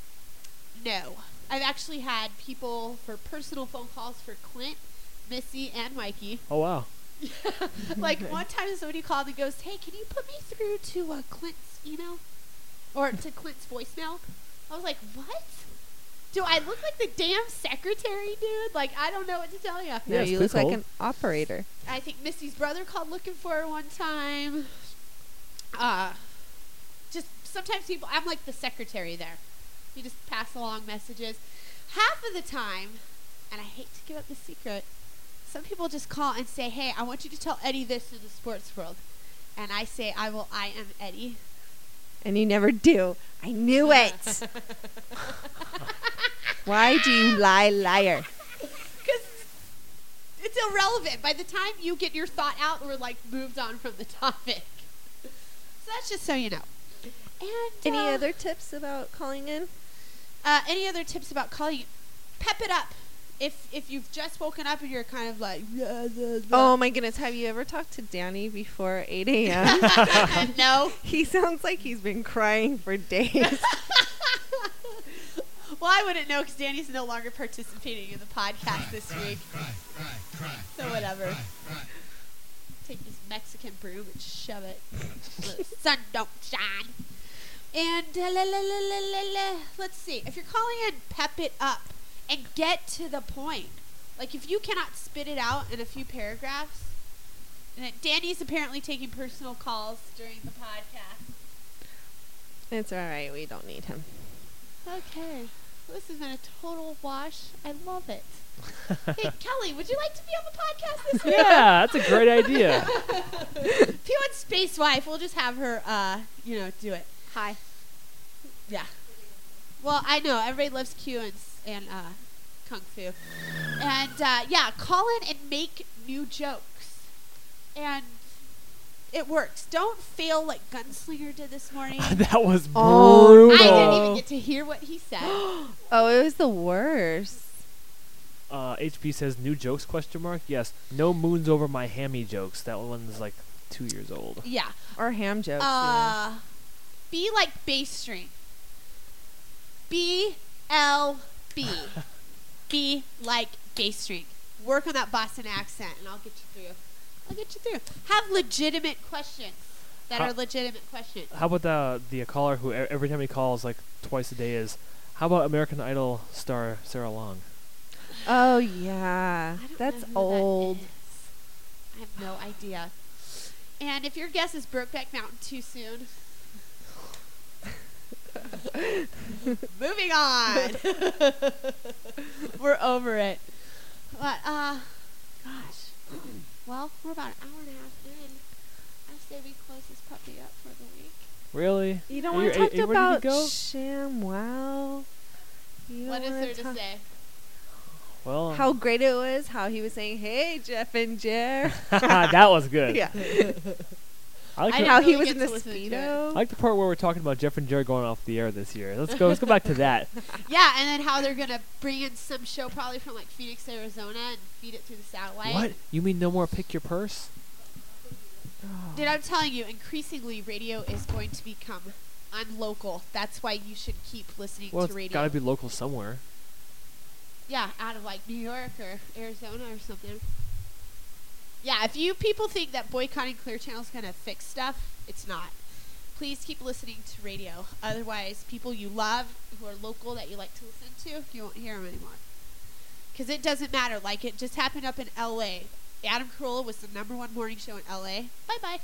No. I've actually had people for personal phone calls for Clint, Missy, and Mikey. Oh, wow. Like one time somebody called and goes, hey, can you put me through to uh, Clint's email? Or to Clint's voicemail? I was like, what? Do I look like the damn secretary, dude? Like, I don't know what to tell you. No, Yes, you please look like hold. an operator. I think Missy's brother called looking for her one time. Uh, just sometimes people, I'm like the secretary there. You just pass along messages. Half of the time, and I hate to give up the secret, some people just call and say, hey, I want you to tell Eddie this in the sports world. And I say, I will, I am Eddie. And you never do. I knew it. Why do you lie, liar? Because it's irrelevant. By the time you get your thought out, we're like moved on from the topic. So that's just so you know. And Any uh, other tips about calling in? Uh, any other tips about calling? Pep it up. If if you've just woken up and you're kind of like, blah, blah, blah. Oh my goodness, have you ever talked to Danny before eight a.m.? No. He sounds like he's been crying for days. Well, I wouldn't know because Danny's no longer participating in the podcast this week. So whatever. Take this Mexican brew and shove it. The sun don't shine. And uh, la, la, la, la, la, la. Let's see. If you're calling in, pep it up and get to the point. Like if you cannot spit it out in a few paragraphs. And that Danny's apparently taking personal calls during the podcast. It's all right. We don't need him. Okay. This has been a total wash. I love it. Hey, Kelly, would you like to be on the podcast this week? Yeah, that's a great idea. P one Space Wife, we'll just have her, uh, you know, do it. Hi. Yeah. Well, I know. Everybody loves Q and, s- and uh, Kung Fu. And, uh, yeah, call in and make new jokes. and it works. Don't fail like Gunslinger did this morning. That was Oh, brutal. I didn't even get to hear what he said. Oh, it was the worst. Uh, H P says new jokes question mark. Yes, no moons over my hammy jokes. That one's like two years old. Yeah. Or ham jokes. Uh, be like bass string. B L B. Be like bass string. Work on that Boston accent, and I'll get you through. I'll get you through. Have legitimate questions that How- are legitimate questions. How about the the caller who e- every time he calls like twice a day is? How about American Idol star Sarah Long? Oh yeah, I don't that's know who that old. is. I have no idea. And if your guess is Brokeback Mountain too soon, moving on. We're over it. But uh, gosh. Well, we're about an hour and a half in. I say we close this puppy up for the week. Really? You don't Are want to you- talk are you ready to about go? ShamWow. You What don't is wanna there to talk- say? Well, How great it was! How he was saying, "Hey, Jeff and Jer." that was good. Yeah. I like, I the, didn't How he really was get in the to listen to it. I speedo. like the part where we're talking about Jeff and Jerry going off the air this year. Let's go. Let's go back to that. Yeah, and then how they're gonna bring in some show probably from like Phoenix, Arizona, and feed it through the satellite. What? You mean no more pick your purse? Dude, I'm telling you, increasingly radio is going to become unlocal. That's why you should keep listening Well, to it's radio. got to be local somewhere. Yeah, out of like New York or Arizona or something. Yeah, if you people think that boycotting Clear Channel is gonna fix stuff, it's not. Please keep listening to radio. Otherwise, people you love who are local that you like to listen to, you won't hear them anymore. Because it doesn't matter. Like it just happened up in L A. Adam Carolla was the number one morning show in L A. Bye bye.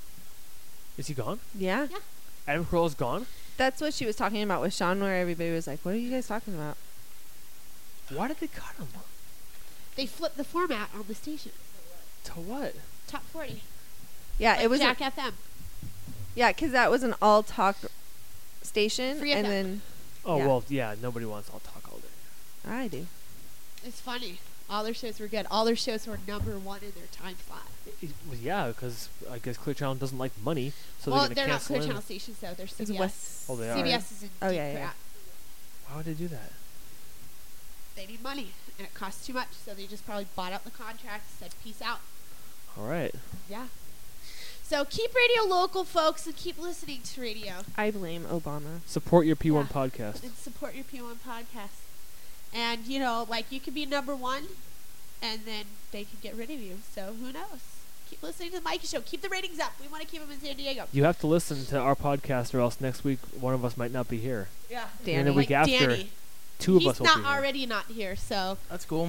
Is he gone? Yeah. Yeah. Adam Carolla's gone? That's what she was talking about with Sean, where everybody was like, "What are you guys talking about?" Why did they cut him? They flipped the format on the station. To what? Top forty. Yeah, Like it was. a- Jack F M. yeah, because that was an all talk station, Free and F M. then Oh, Yeah. well, yeah, nobody wants all talk all day. I do. It's funny. All their shows were good. All their shows were number one in their time slot. It, well, yeah, because I guess Clear Channel doesn't like money, so well, they're going to they're not cancel Clear in. Channel stations though. They're C It's B S. West. Oh, they are. C B S is in Oh, deep yeah, yeah. crap. Why would they do that? They need money, and it costs too much, so they just probably bought out the contract, said peace out. All right. Yeah. So keep radio local, folks, and keep listening to radio. I blame Obama. Support your P one Yeah. podcast. And support your P one podcast. And, you know, like, you could be number one, and then they could get rid of you. So who knows? Keep listening to the Mikey Show. Keep the ratings up. We want to keep them in San Diego. You have to listen to our podcast, or else next week one of us might not be here. Yeah. Danny. And the week Like after, Danny. two of He's us will not be here. already not here, so. That's cool.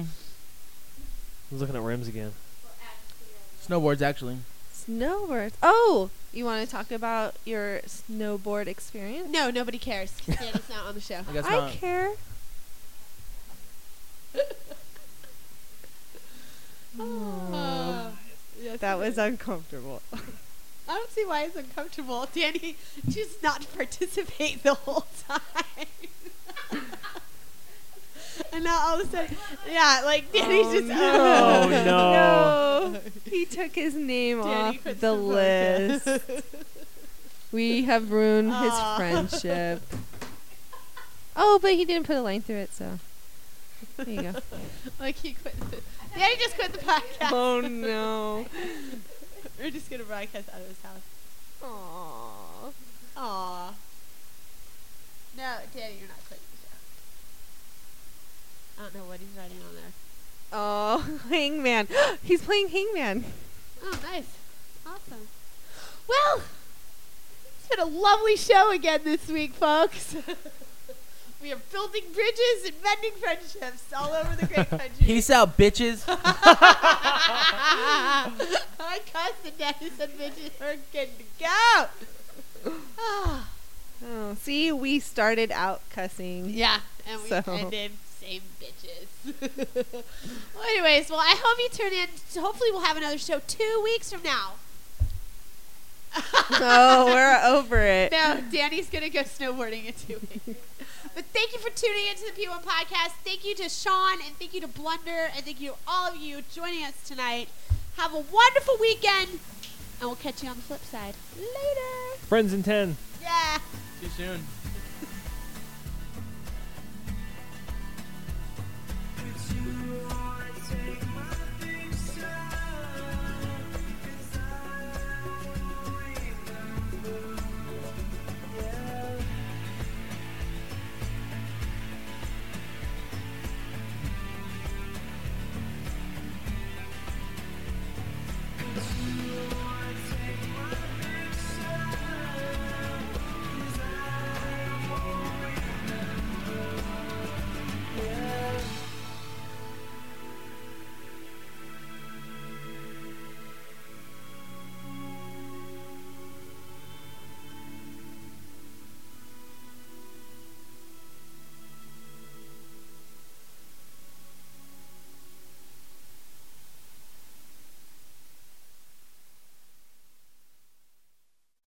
I was looking at rims again. Snowboards, actually. Snowboard. Oh, you want to talk about your snowboard experience? No, nobody cares. 'Cause Danny's not on the show. I guess I not. care. Uh, yes, That it was is. uncomfortable. I don't see why it's uncomfortable. Danny chooses not to participate the whole time. And now all of a sudden, yeah, like Danny's Oh, just. no. Oh, no. No. He took his name Danny off quits the the list. podcast. We have ruined his Aw. friendship. Oh, but he didn't put a line through it, so there you go. Like he quit. The, Danny just quit the podcast. Oh no. We're just gonna broadcast out of his house. Aww. Aw. No, Danny, you're not quitting the show. I don't know what he's writing on there. Oh, Hangman. He's playing Hangman. Oh, nice. Awesome. Well, it's been a lovely show again this week, folks. We are building bridges and mending friendships all over the great country. Peace out, bitches. I cussed and Daddy said bitches are good to go. Ah. Oh, see, we started out cussing. Yeah, and we So. ended same bitches. Well, anyways, well, I hope you tune in. So hopefully, we'll have another show two weeks from now. Oh, we're over it. No, Danny's gonna go snowboarding in two weeks. But thank you for tuning into the P one podcast. Thank you to Sean, and thank you to Blunder, and thank you to all of you joining us tonight Have a wonderful weekend, and we'll catch you on the flip side. Later. Friends in ten. Yeah. Too soon.